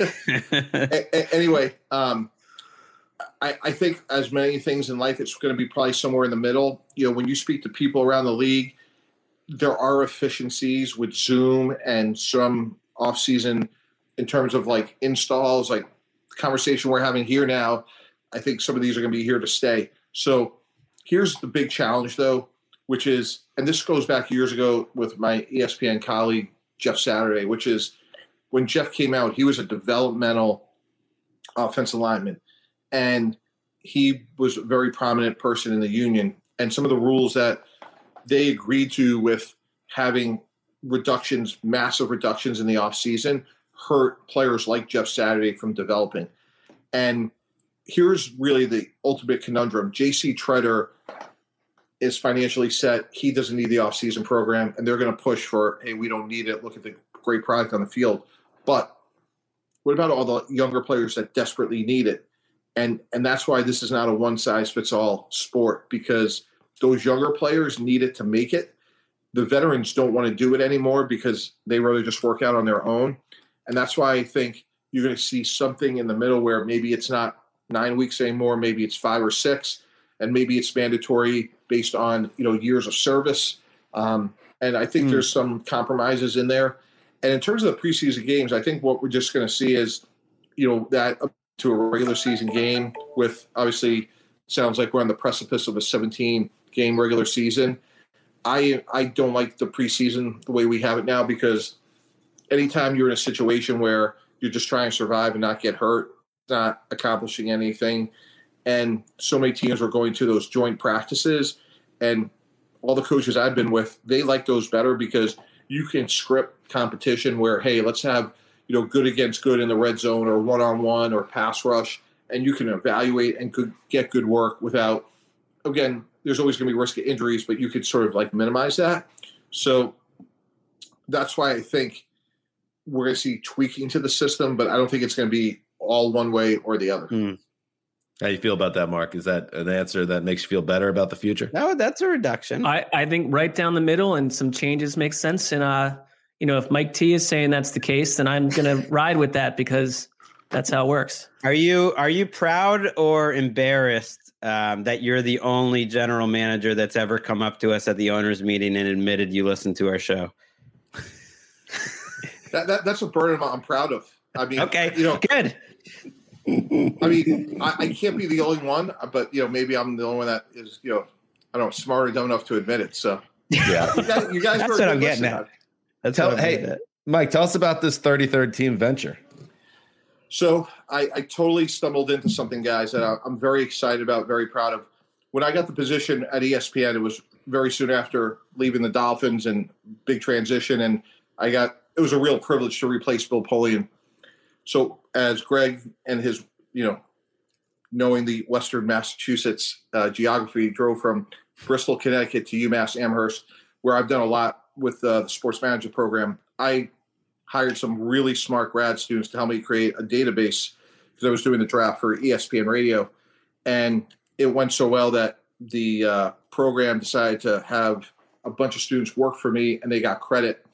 a- a- anyway, um, I, I think as many things in life, it's going to be probably somewhere in the middle. You know, when you speak to people around the league, there are efficiencies with Zoom and some off-season in terms of like installs, like the conversation we're having here now. I think some of these are going to be here to stay. So here's the big challenge, though, which is, and this goes back years ago with my E S P N colleague, Jeff Saturday, which is when Jeff came out, he was a developmental offensive lineman, and he was a very prominent person in the union. And some of the rules that they agreed to with having reductions, massive reductions in the offseason, hurt players like Jeff Saturday from developing. And here's really the ultimate conundrum. J C Treader is financially set. He doesn't need the offseason program, and they're going to push for, hey, we don't need it. Look at the great product on the field. But what about all the younger players that desperately need it? And and that's why this is not a one-size-fits-all sport, because those younger players need it to make it. The veterans don't want to do it anymore because they rather just work out on their own. And that's why I think you're going to see something in the middle where maybe it's not nine weeks anymore, maybe it's five or six, and maybe it's mandatory based on, you know, years of service. Um, and I think mm. there's some compromises in there. And in terms of the preseason games, I think what we're just going to see is, you know, that to a regular season game with obviously sounds like we're on the precipice of a seventeen game regular season. I I don't like the preseason the way we have it now, because anytime you're in a situation where you're just trying to survive and not get hurt, not accomplishing anything, and so many teams are going to those joint practices, and all the coaches I've been with, they like those better because you can script competition where, hey, let's have, you know, good against good in the red zone or one-on-one or pass rush, and you can evaluate and could get good work without, again, there's always going to be risk of injuries, but you could sort of like minimize that. So that's why I think we're going to see tweaking to the system, but I don't think it's going to be all one way or the other. Hmm. How do you feel about that, Mark? Is that an answer that makes you feel better about the future? No, that's a reduction. I, I think right down the middle and some changes make sense. And, uh, you know, if Mike T is saying that's the case, then I'm going to ride with that because that's how it works. Are you are you proud or embarrassed um, that you're the only general manager that's ever come up to us at the owners meeting and admitted you listened to our show? that, that That's a burden I'm proud of. I mean, okay, you know, good. I mean, I, I can't be the only one, but, you know, maybe I'm the only one that is, you know, I don't know, smart or dumb enough to admit it. So, yeah, you guys, you guys that's what I'm getting at. That's tell, what I'm hey, getting at. Mike, tell us about this thirty-third team venture. So I, I totally stumbled into something, guys, that I, I'm very excited about, very proud of. When I got the position at E S P N, it was very soon after leaving the Dolphins and big transition. And I got, it was a real privilege to replace Bill Polian. So as Greg and his, you know, knowing the Western Massachusetts uh, geography, drove from Bristol, Connecticut to UMass Amherst, where I've done a lot with uh, the sports management program. I hired some really smart grad students to help me create a database because I was doing the draft for E S P N Radio. And it went so well that the uh, program decided to have a bunch of students work for me, and they got credit.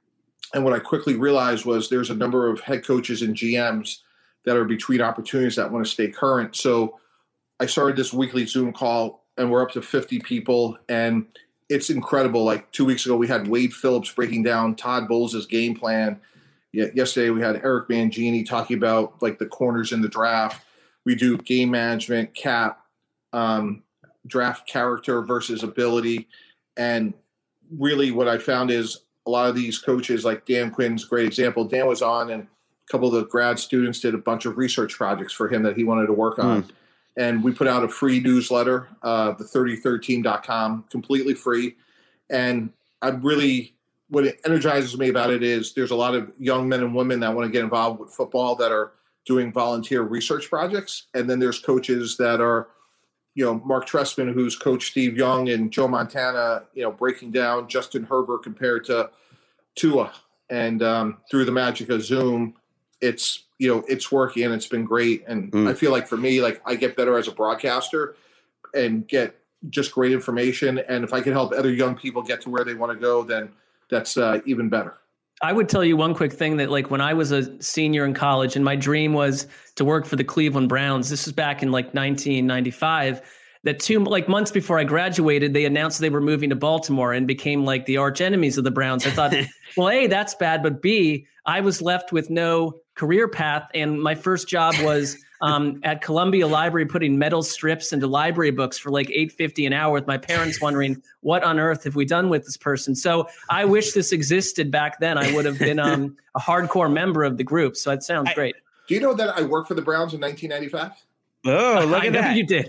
And what I quickly realized was there's a number of head coaches and G Ms that are between opportunities that want to stay current. So I started this weekly Zoom call, and we're up to fifty people, and it's incredible. Like two weeks ago, we had Wade Phillips breaking down Todd Bowles' game plan. Yesterday, we had Eric Mangini talking about like the corners in the draft. We do game management, cap, um, draft character versus ability. And really what I found is a lot of these coaches, like Dan Quinn's a great example. Dan was on, and a couple of the grad students did a bunch of research projects for him that he wanted to work on. Mm. And we put out a free newsletter, uh, the thirty-third team dot com, completely free. And I really, what it energizes me about it is there's a lot of young men and women that want to get involved with football that are doing volunteer research projects. And then there's coaches that are, you know, Mark Trestman, who's coached Steve Young, and Joe Montana, you know, breaking down Justin Herbert compared to Tua. And um, through the magic of Zoom, it's, you know, it's working and it's been great. And mm. I feel like for me, like I get better as a broadcaster and get just great information. And if I can help other young people get to where they want to go, then that's uh, even better. I would tell you one quick thing that, like, when I was a senior in college and my dream was to work for the Cleveland Browns, this was back in like nineteen ninety-five, that two like months before I graduated, they announced they were moving to Baltimore and became like the arch enemies of the Browns. I thought, well, A, that's bad, but B, I was left with no career path. And my first job was um, at Columbia Library putting metal strips into library books for like eight fifty an hour, with my parents wondering, what on earth have we done with this person? So I wish this existed back then. I would have been um, a hardcore member of the group. So it sounds I, great. Do you know that I worked for the Browns in nineteen ninety-five? Oh, look I at know that. You did.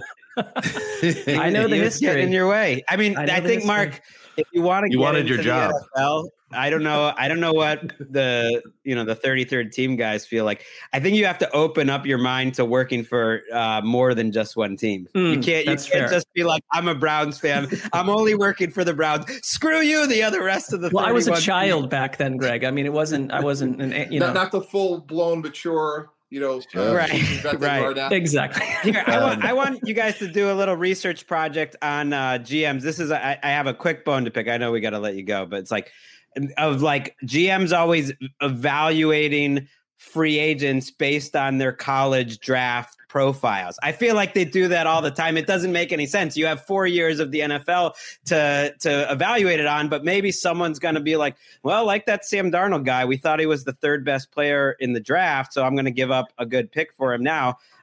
I know the history. Getting in your way. I mean, I, I think, history. Mark, if you want to you get wanted into your job. the N F L, I don't know. I don't know what the, you know, the thirty-third team guys feel like. I think you have to open up your mind to working for uh, more than just one team. Mm, you can't, you can't fair. just be like, I'm a Browns fan. I'm only working for the Browns. Screw you, the other rest of the Well, I was a team. child back then, Greg. I mean, it wasn't, I wasn't, an, you know. Not, not the full blown, mature, you know, uh, right, right. Exactly. Here, I want I want you guys to do a little research project on uh, G Ms. This is I, I have a quick bone to pick. I know we got to let you go, but it's like of like G Ms always evaluating free agents based on their college draft profiles. I feel like they do that all the time. It doesn't make any sense. You have four years of the N F L to to evaluate it on, but maybe someone's going to be like, well, like that Sam Darnold guy, we thought he was the third best player in the draft, so I'm going to give up a good pick for him now.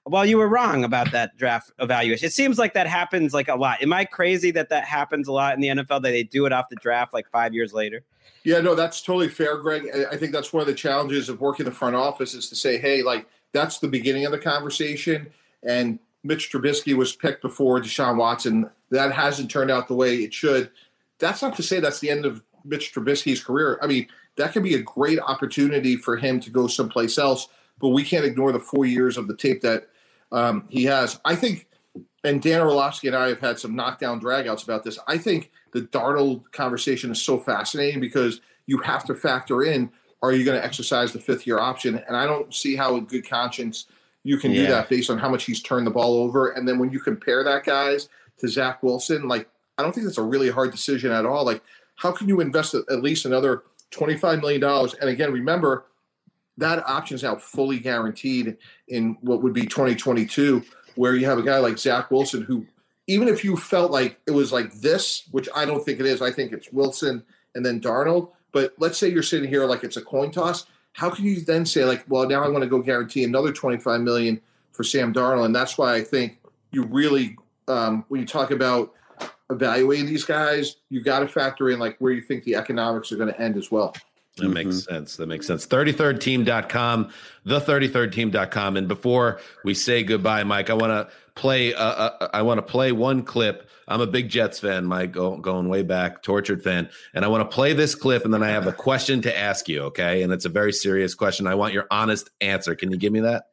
well, you were wrong about that draft evaluation. It seems like that happens like a lot. Am I crazy that that happens a lot in the N F L, that they do it off the draft like five years later? Yeah, no, that's totally fair, Greg. I think that's one of the challenges of working the front office is to say, hey, like that's the beginning of the conversation. And Mitch Trubisky was picked before Deshaun Watson. That hasn't turned out the way it should. That's not to say that's the end of Mitch Trubisky's career. I mean, that could be a great opportunity for him to go someplace else, but we can't ignore the four years of the tape that um, he has. I think, and Dan Orlovsky and I have had some knockdown dragouts about this. I think the Darnold conversation is so fascinating because you have to factor in, are you going to exercise the fifth year option? And I don't see how in good conscience you can Yeah. do that based on how much he's turned the ball over. And then when you compare that, guys, to Zach Wilson, like, I don't think that's a really hard decision at all. Like, how can you invest at least another twenty-five million dollars? And again, remember, that option is now fully guaranteed in what would be twenty twenty-two, where you have a guy like Zach Wilson who, even if you felt like it was like this, which I don't think it is, I think it's Wilson and then Darnold. But let's say you're sitting here like it's a coin toss. How can you then say like, well, now I want to go guarantee another twenty-five million dollars for Sam Darnold? And that's why I think you really, um, when you talk about evaluating these guys, you got to factor in like where you think the economics are going to end as well. That makes sense. That makes sense. thirty-third team dot com, the thirty-third team dot com. And before we say goodbye, Mike, I want to play. Uh, uh, I want to play one clip. I'm a big Jets fan, Mike, go, going way back, tortured fan, and I want to play this clip, and then I have a question to ask you. Okay, and it's a very serious question. I want your honest answer. Can you give me that?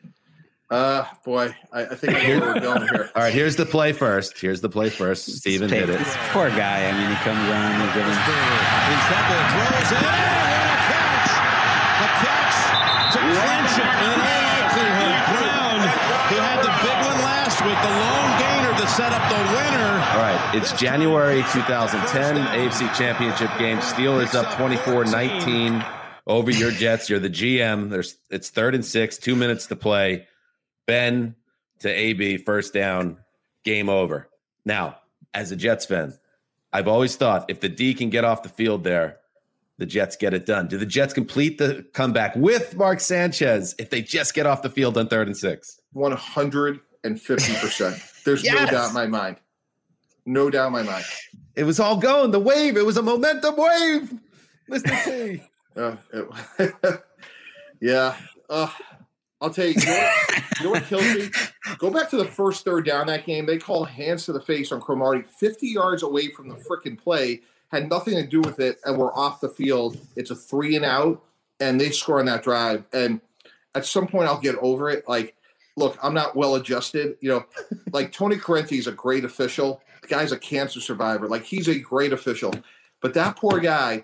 Uh, boy, I, I think I know where we're going here. All right, here's the play first. Here's the play first. Steven hit it. This poor guy. I mean, he comes around and gives him. In trouble, throws it. What a catch! The catch to clinch it. In all likelihood, Brown, who had the big one last week, the long gainer to set up the winner. All right, it's January two thousand ten, A F C Championship game. Steelers up twenty-four nineteen over your Jets. You're the G M. There's it's third and six, two minutes to play. Ben to A B, first down, game over. Now, as a Jets fan, I've always thought if the D can get off the field there, the Jets get it done. Do the Jets complete the comeback with Mark Sanchez if they just get off the field on third and six? one hundred fifty percent. There's Yes! no doubt in my mind. No doubt in my mind. It was all going. The wave. It was a momentum wave. Mister T. Uh, it, yeah. Uh, I'll tell you, you know, what, you know what kills me? Go back to the first third down that game. They call hands to the face on Cromartie, fifty yards away from the frickin' play, had nothing to do with it, and we're off the field. It's a three and out, and they score on that drive. And at some point, I'll get over it. Like, look, I'm not well adjusted. You know, like Tony Correnti is a great official. The guy's a cancer survivor. Like, he's a great official. But that poor guy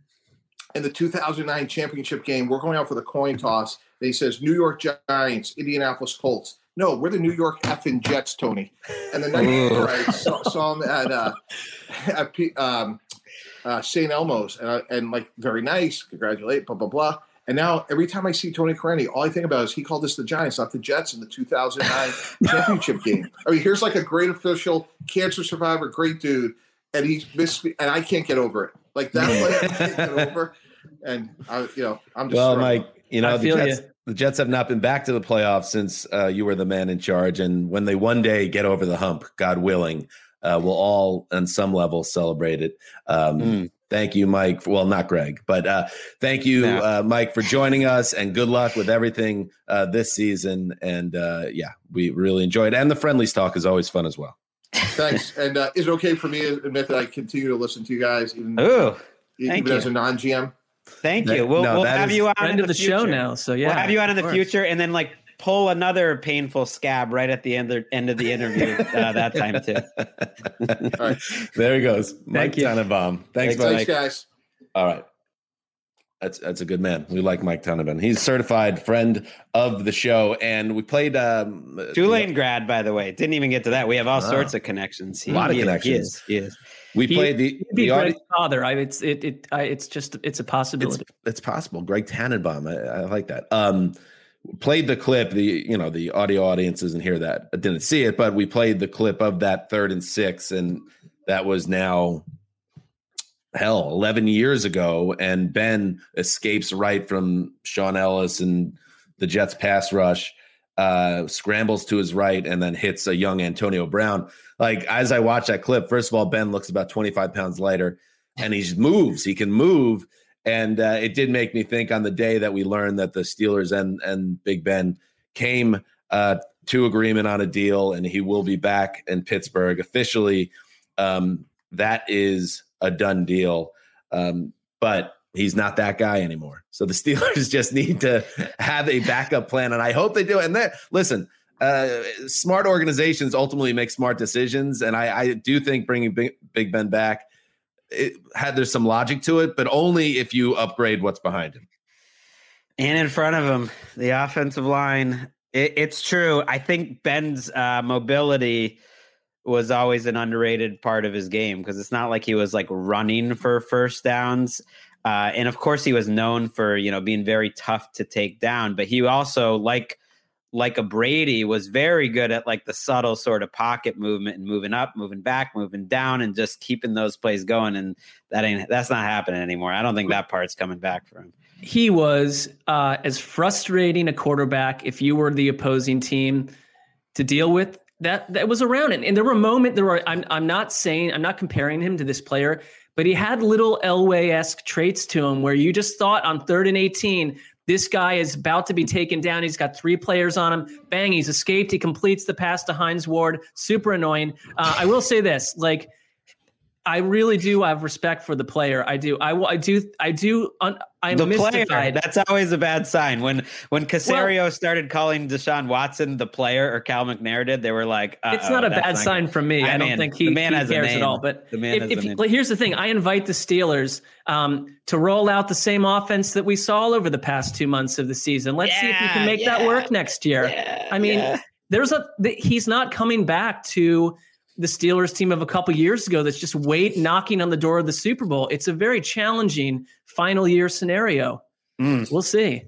in the two thousand nine championship game, we're going out for the coin toss. And he says, New York Giants, Indianapolis Colts. No, we're the New York effing Jets, Tony. And the night before, I saw, saw him at, uh, at P, um, uh, Saint Elmo's, and, I, and like, very nice, congratulate, blah, blah, blah. And now every time I see Tony Correnti, all I think about is he called us the Giants, not the Jets, in the two thousand nine championship game. I mean, here's like a great official, cancer survivor, great dude, and he's missed me, and I can't get over it. Like that play, I can't get over. And I, you know, I'm just well, struggling. Mike. You know, I the feel Jets, you. the Jets have not been back to the playoffs since uh, you were the man in charge. And when they one day get over the hump, God willing, uh, we'll all, on some level, celebrate it. Um, Mm. Thank you, Mike. Well, not Greg, but uh, thank you, No. uh, Mike, for joining us. And good luck with everything uh, this season. And uh, yeah, we really enjoyed it. And the Friendlies talk is always fun as well. Thanks. And uh, is it okay for me to admit that I continue to listen to you guys, even, Ooh, even thank as you. a non-G M? thank That- you. We'll, no, we'll that have is you on Friend in of the, the show future. now. So yeah, We'll have you on in the of course. future, and then like pull another painful scab right at the end of, end of the interview uh, that time too. All right. There he goes. Mike you. Tannenbaum. Thanks, Thanks, Mike. Thanks, guys. All right. That's that's a good man. We like Mike Tannenbaum. He's a certified friend of the show. And we played um, Tulane grad, by the way. Didn't even get to that. We have all Wow. sorts of connections. He, A lot of he is- connections. He is. He is. We He- played the, He'd be the audio. Greg's father. I, it's it it I, it's just it's a It's, possibility. it's possible. Greg Tannenbaum. I, I like that. Um, played the clip. The you know the audio audience doesn't hear that. I didn't see it, but we played the clip of that third and six, and that was now hell eleven years ago. And Ben escapes right from Sean Ellis and the Jets pass rush. uh, scrambles to his right, and then hits a young Antonio Brown. Like, as I watch that clip, first of all, Ben looks about twenty-five pounds lighter, and he moves. He can move. And uh, it did make me think on the day that we learned that the Steelers and, and Big Ben came uh, to agreement on a deal, and he will be back in Pittsburgh officially. Um, that is a done deal. Um, but he's not that guy anymore. So the Steelers just need to have a backup plan, and I hope they do. And then, listen, uh, smart organizations ultimately make smart decisions, and I, I do think bringing Big, Big Ben back, it had there's some logic to it, but only if you upgrade what's behind him. And in front of him, the offensive line. It, it's true. I think Ben's uh, mobility was always an underrated part of his game, because it's not like he was like running for first downs. Uh, and of course he was known for, you know, being very tough to take down, but he also, like, like a Brady, was very good at like the subtle sort of pocket movement and moving up, moving back, moving down, and just keeping those plays going. And that ain't, that's not happening anymore. I don't think that part's coming back for him. He was uh, as frustrating a quarterback, if you were the opposing team, to deal with. That that was around it. And there were moments, there were, I'm I'm not saying, I'm not comparing him to this player, but he had little Elway-esque traits to him where you just thought on third and eighteen, this guy is about to be taken down. He's got three players on him. Bang, he's escaped. He completes the pass to Hines Ward. Super annoying. Uh, I will say this, like, I really do have respect for the player. I do. I, I do. I do. Un, I'm the mystified. Player, that's always a bad sign. When when Caserio well, started calling Deshaun Watson the player, or Cal McNair did, they were like, it's not a bad not sign good. from me. I, I don't mean, think he, the man he has cares a name. at all. But the man if, has if, a name. like, here's the thing. I invite the Steelers um, to roll out the same offense that we saw all over the past two months of the season. Let's yeah, see if we can make yeah, that work next year. Yeah, I mean, yeah. there's a the, he's not coming back to the Steelers team of a couple years ago that's just wait knocking on the door of the Super Bowl. It's a very challenging final year scenario. Mm. We'll see.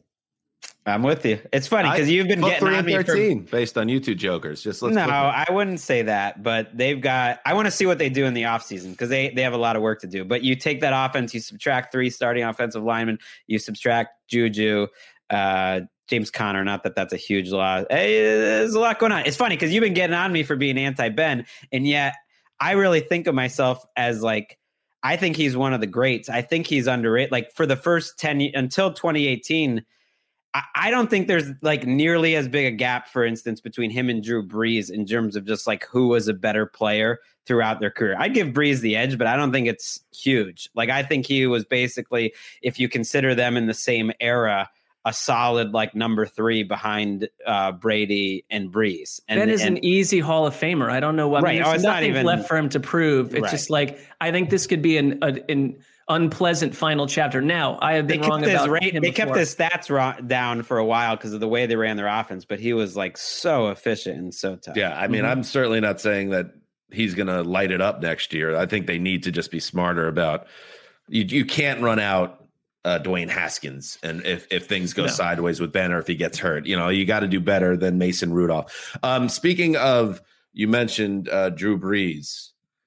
I'm with you. It's funny because you've been getting three on and me thirteen for, based on you two jokers. Just let's no, I wouldn't say that, but they've got. I want to see what they do in the offseason, because they they have a lot of work to do. But you take that offense, you subtract three starting offensive linemen, you subtract Juju, uh, James Conner. Not that that's a huge loss. Hey, there's a lot going on. It's funny because you've been getting on me for being anti-Ben, and yet I really think of myself as like. I think he's one of the greats. I think he's underrated. Like for the first ten until twenty eighteen, I, I don't think there's like nearly as big a gap, for instance, between him and Drew Brees in terms of just like who was a better player throughout their career. I'd give Brees the edge, but I don't think it's huge. Like I think he was basically, if you consider them in the same era, a solid like number three behind uh, Brady and Brees. And, Ben is and, an easy Hall of Famer. I don't know what. Right. I mean, Oh, there's it's not nothing even left for him to prove. It's right. just like I think this could be an a, an unpleasant final chapter. Now I have been they wrong kept about his rate. him They before. kept his stats raw, down for a while because of the way they ran their offense, but he was like so efficient and so tough. Yeah, I mean, mm-hmm. I'm certainly not saying that he's going to light it up next year. I think they need to just be smarter about. You, you can't run out. Uh, Dwayne Haskins, and if if things go no. sideways with Ben, or if he gets hurt, you know, you got to do better than Mason Rudolph. Um, speaking of, you mentioned uh, Drew Brees,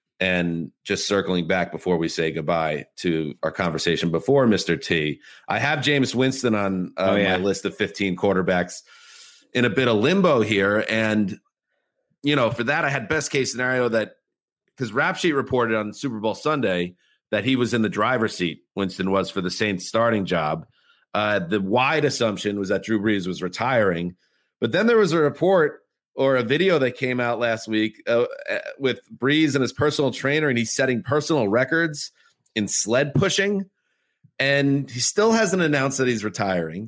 and just circling back before we say goodbye to our conversation before Mister T, I have Jameis Winston on uh, oh, yeah. my list of fifteen quarterbacks in a bit of limbo here, and you know, for that I had best case scenario that because Rap Sheet reported on Super Bowl Sunday that he was in the driver's seat, Winston was, for the Saints starting job. Uh, the wide assumption was that Drew Brees was retiring. But then there was a report or a video that came out last week uh, with Brees and his personal trainer, and he's setting personal records in sled pushing. And he still hasn't announced that he's retiring.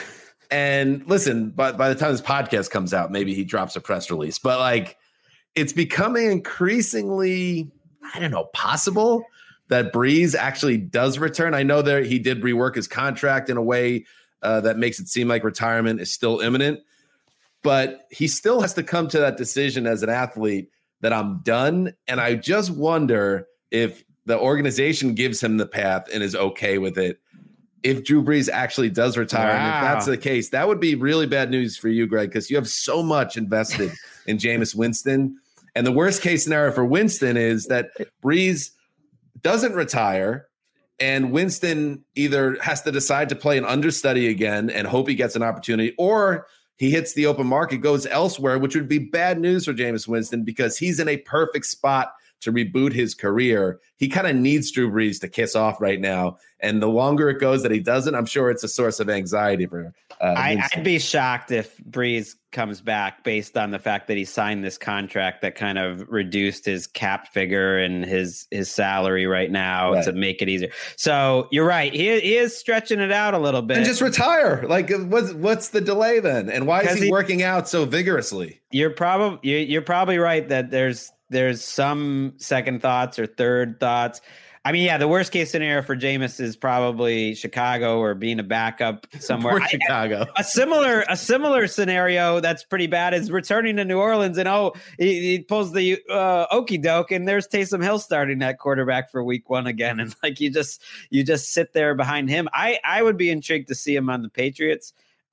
And listen, by, by the time this podcast comes out, maybe he drops a press release. But, like, it's becoming increasingly, I don't know, possible that Brees actually does return. I know that he did rework his contract in a way uh, that makes it seem like retirement is still imminent, but he still has to come to that decision as an athlete that I'm done. And I just wonder if the organization gives him the path and is okay with it. If Drew Brees actually does retire, wow. and if that's the case, that would be really bad news for you, Greg, because you have so much invested in Jameis Winston. And the worst case scenario for Winston is that Brees doesn't retire, and Winston either has to decide to play an understudy again and hope he gets an opportunity, or he hits the open market, goes elsewhere, which would be bad news for Jameis Winston because he's in a perfect spot to reboot his career. He kind of needs Drew Brees to kiss off right now. And the longer it goes that he doesn't, I'm sure it's a source of anxiety for him. Uh, I, I'd be shocked if Brees comes back based on the fact that he signed this contract that kind of reduced his cap figure and his his salary right now right. to make it easier. So you're right. He, he is stretching it out a little bit. And just retire. Like, what's, what's the delay then? And why is he, he working out so vigorously? You're probably you're, you're probably right that there's there's some second thoughts or third thoughts. I mean, yeah, the worst case scenario for Jameis is probably Chicago or being a backup somewhere. Poor Chicago. I, a similar a similar scenario that's pretty bad is returning to New Orleans and oh, he, he pulls the uh, okey doke and there's Taysom Hill starting that quarterback for week one again, and like you just you just sit there behind him. I I would be intrigued to see him on the Patriots.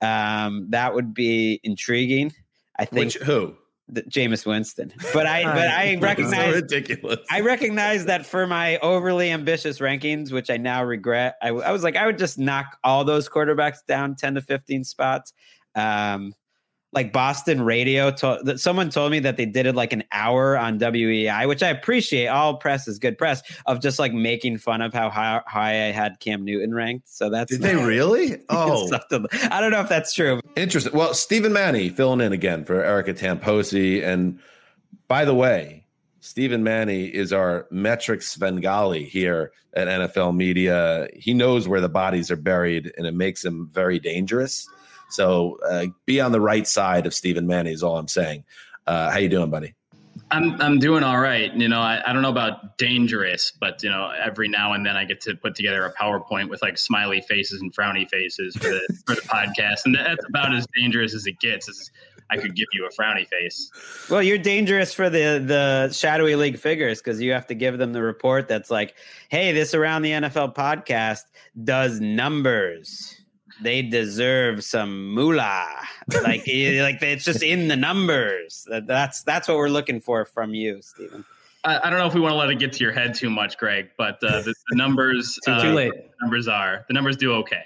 Um, that would be intriguing. I think. Which, who? The, Jameis Winston, but I but I recognize so ridiculous. I recognize that for my overly ambitious rankings, which I now regret, I, I was like I would just knock all those quarterbacks down ten to fifteen spots. Um, like Boston radio told that someone told me that they did it like an hour on W E I, which I appreciate. All press is good press of just like making fun of how high, high I had Cam Newton ranked. So that's did they really? Oh, I don't know if that's true. Interesting. Well, Stephen Manny filling in again for Erica Tamposi. And by the way, Stephen Manny is our metric Svengali here at N F L Media. He knows where the bodies are buried, and it makes him very dangerous. So uh, be on the right side of Stephen Manny is all I'm saying. Uh, how you doing, buddy? I'm I'm doing all right. You know, I, I don't know about dangerous, but, you know, every now and then I get to put together a PowerPoint with like smiley faces and frowny faces for the, for the podcast. And that's about as dangerous as it gets. Is I could give you a frowny face. Well, you're dangerous for the, the shadowy league figures because you have to give them the report that's like, hey, this Around the N F L podcast does numbers. They deserve some moolah. Like, like it's just in the numbers. That's that's what we're looking for from you, Stephen. I, I don't know if we want to let it get to your head too much, Greg, but uh, the, the numbers too, uh, too late. The numbers are the numbers do okay.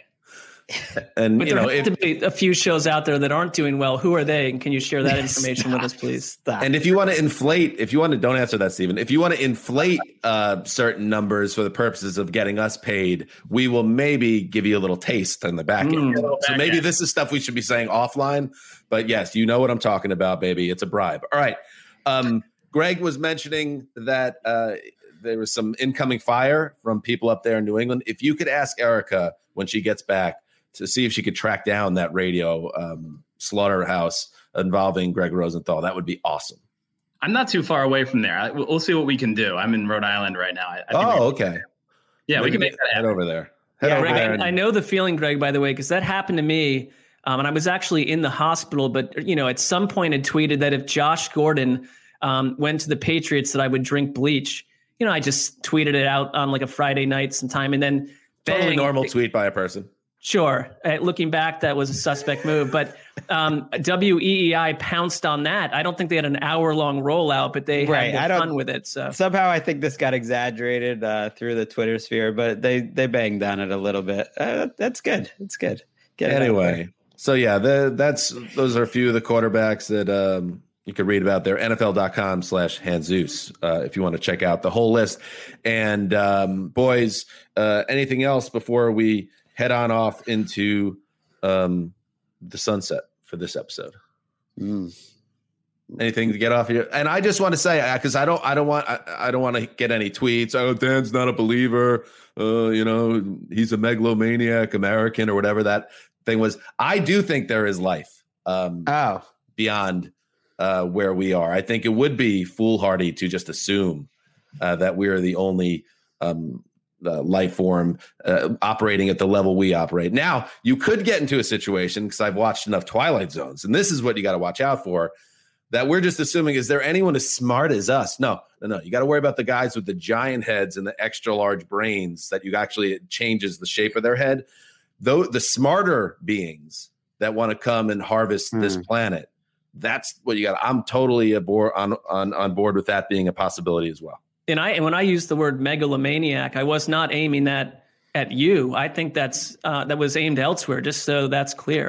And but you there know, have to be a few shows out there that aren't doing well. Who are they? And can you share that information Stop. with us, please? Stop. And if you want to inflate, if you want to, don't answer that, Stephen. If you want to inflate uh, certain numbers for the purposes of getting us paid, we will maybe give you a little taste on the back end. Mm, so back maybe end. this is stuff we should be saying offline. But yes, you know what I'm talking about, baby. It's a bribe. All right. Um, Greg was mentioning that uh, there was some incoming fire from people up there in New England. If you could ask Erica when she gets back to see if she could track down that radio um, slaughterhouse involving Greg Rosenthal, that would be awesome. I'm not too far away from there. I, we'll see what we can do. I'm in Rhode Island right now. I, I think Oh, we- okay. Yeah, Maybe we can make get- that head happen. over there. Head Yeah, over Greg, there I, and- I know the feeling, Greg, by the way, because that happened to me. Um, and I was actually in the hospital, but, you know, at some point had tweeted that if Josh Gordon um, went to the Patriots, that I would drink bleach. You know, I just tweeted it out on like a Friday night sometime. And then Totally bang, normal tweet by a person. Sure. Uh, looking back, that was a suspect move. But um, W E E I pounced on that. I don't think they had an hour long rollout, but they Right, had I fun don't- with it. So Somehow I think this got exaggerated uh, through the Twitter sphere, but they they banged on it a little bit. Uh, that's good. It's good. Get it out Anyway, there. so yeah, the, that's those are a few of the quarterbacks that um, you could read about there. N F L dot com slash Hanzus uh, if you want to check out the whole list. And um, boys, uh, anything else before we head on off into um, the sunset for this episode? Mm. Anything to get off here? And I just want to say, because I don't, I don't want, I, I don't want to get any tweets. Oh, Dan's not a believer. Uh, you know, he's a megalomaniac American or whatever that thing was. I do think there is life um, Oh, beyond uh, where we are. I think it would be foolhardy to just assume uh, that we are the only um, uh, life form uh, operating at the level we operate. Now, you could get into a situation, because I've watched enough Twilight Zones, and this is what you got to watch out for, that we're just assuming, is there anyone as smart as us? No, no, no. You got to worry about the guys with the giant heads and the extra large brains that you actually, it changes the shape of their head. Though the smarter beings that want to come and harvest Hmm. this planet, that's what you got. I'm totally aboard on, on, on board with that being a possibility as well. And I and when I used the word megalomaniac, I was not aiming that at you. I think that's uh, that was aimed elsewhere, just so that's clear.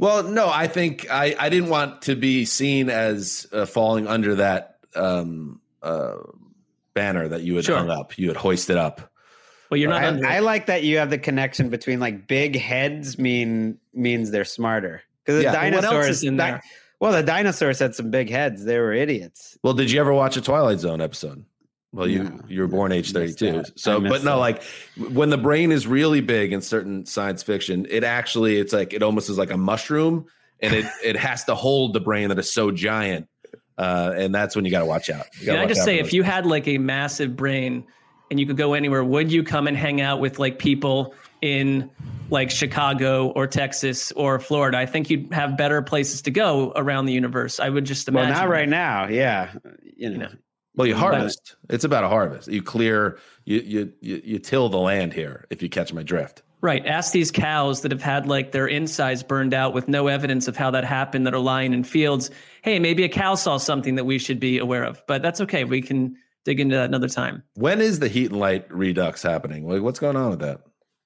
Well, no, I think I, I didn't want to be seen as uh, falling under that um, uh, banner that you had Sure. hung up. You had hoisted up. Well, you're not I, under. I like that you have the connection between like big heads mean means they're smarter because the Yeah. Well, what else dinosaurs. is in di- there? well, the dinosaurs had some big heads. They were idiots. Well, did you ever watch a Twilight Zone episode? Well, you No, you were born age I missed thirty-two. that. So, I missed but no, that. like when the brain is really big in certain science fiction, it actually it's like it almost is like a mushroom, and it it has to hold the brain that is so giant, uh, and that's when you got to watch out. You gotta Can I watch just out say, for if those. you had like a massive brain and you could go anywhere, would you come and hang out with like people in like Chicago or Texas or Florida? I think you'd have better places to go around the universe. I would just Well, imagine. not right now. Yeah, you know. You know. Well, you harvest. It's about a harvest. You clear, you, you you you till the land here. If you catch my drift. Right. Ask these cows that have had like their insides burned out with no evidence of how that happened that are lying in fields. Hey, maybe a cow saw something that we should be aware of, but that's okay. We can dig into that another time. When is the heat and light redux happening? Like, what's going on with that?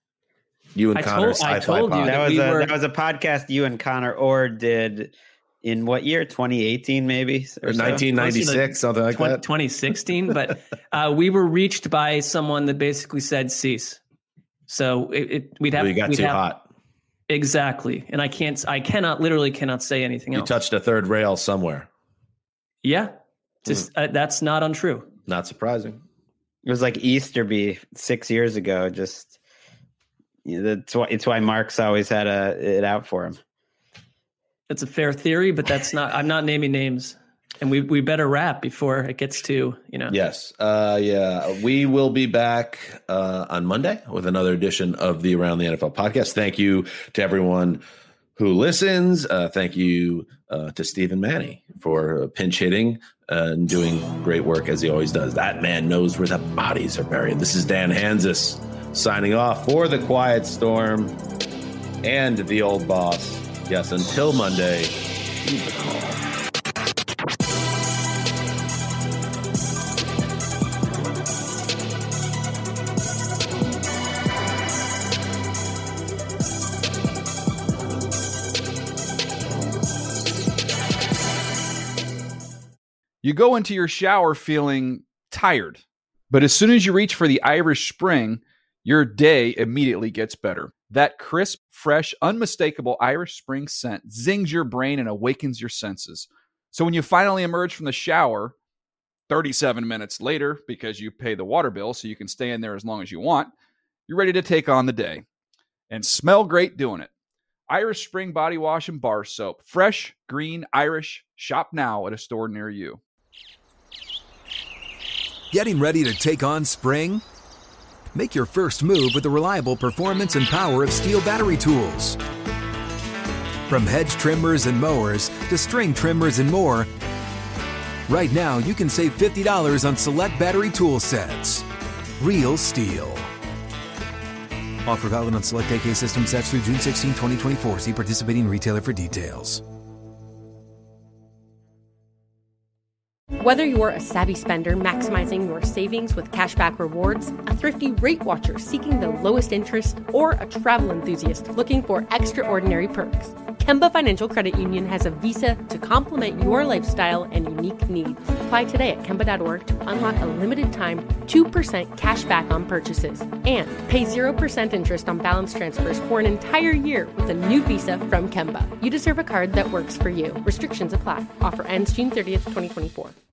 You and I Connor told- I sci-fi told you pod. that That was we a were- that was a podcast you and Connor Orr did in what year? twenty eighteen, maybe or so? nineteen ninety-six, something like that. twenty sixteen, but uh, we were reached by someone that basically said cease. So it, it we'd have Well, you got we'd too have, hot. Exactly, and I can't, I cannot, literally cannot say anything You else. touched a third rail somewhere. Yeah, just uh, that's not untrue. Not surprising. It was like Easterby six years ago. Just you know, that's why it's why Mark's always had a it out for him. That's a fair theory, but that's not. I'm not naming names, and we we better wrap before it gets to you know. Yes. Uh, yeah. We will be back uh, on Monday with another edition of the Around the N F L podcast. Thank you to everyone who listens. Uh, thank you uh, to Stephen Manny for pinch hitting and doing great work as he always does. That man knows where the bodies are buried. This is Dan Hansis signing off for the Quiet Storm and the Old Boss. Yes, until Monday, keep the call. You go into your shower feeling tired, but as soon as you reach for the Irish Spring, your day immediately gets better. That crisp, fresh, unmistakable Irish Spring scent zings your brain and awakens your senses. So when you finally emerge from the shower, thirty-seven minutes later, because you pay the water bill so you can stay in there as long as you want, you're ready to take on the day and smell great doing it. Irish Spring Body Wash and Bar Soap. Fresh, green, Irish. Shop now at a store near you. Getting ready to take on spring? Make your first move with the reliable performance and power of Steel battery tools. From hedge trimmers and mowers to string trimmers and more, right now you can save fifty dollars on select battery tool sets. Real Steel. Offer valid on select A K system sets through June sixteenth, twenty twenty-four. See participating retailer for details. Whether you're a savvy spender maximizing your savings with cashback rewards, a thrifty rate watcher seeking the lowest interest, or a travel enthusiast looking for extraordinary perks, Kemba Financial Credit Union has a visa to complement your lifestyle and unique needs. Apply today at Kemba dot org to unlock a limited time two percent cash back on purchases and pay zero percent interest on balance transfers for an entire year with a new visa from Kemba. You deserve a card that works for you. Restrictions apply. Offer ends June thirtieth, twenty twenty-four.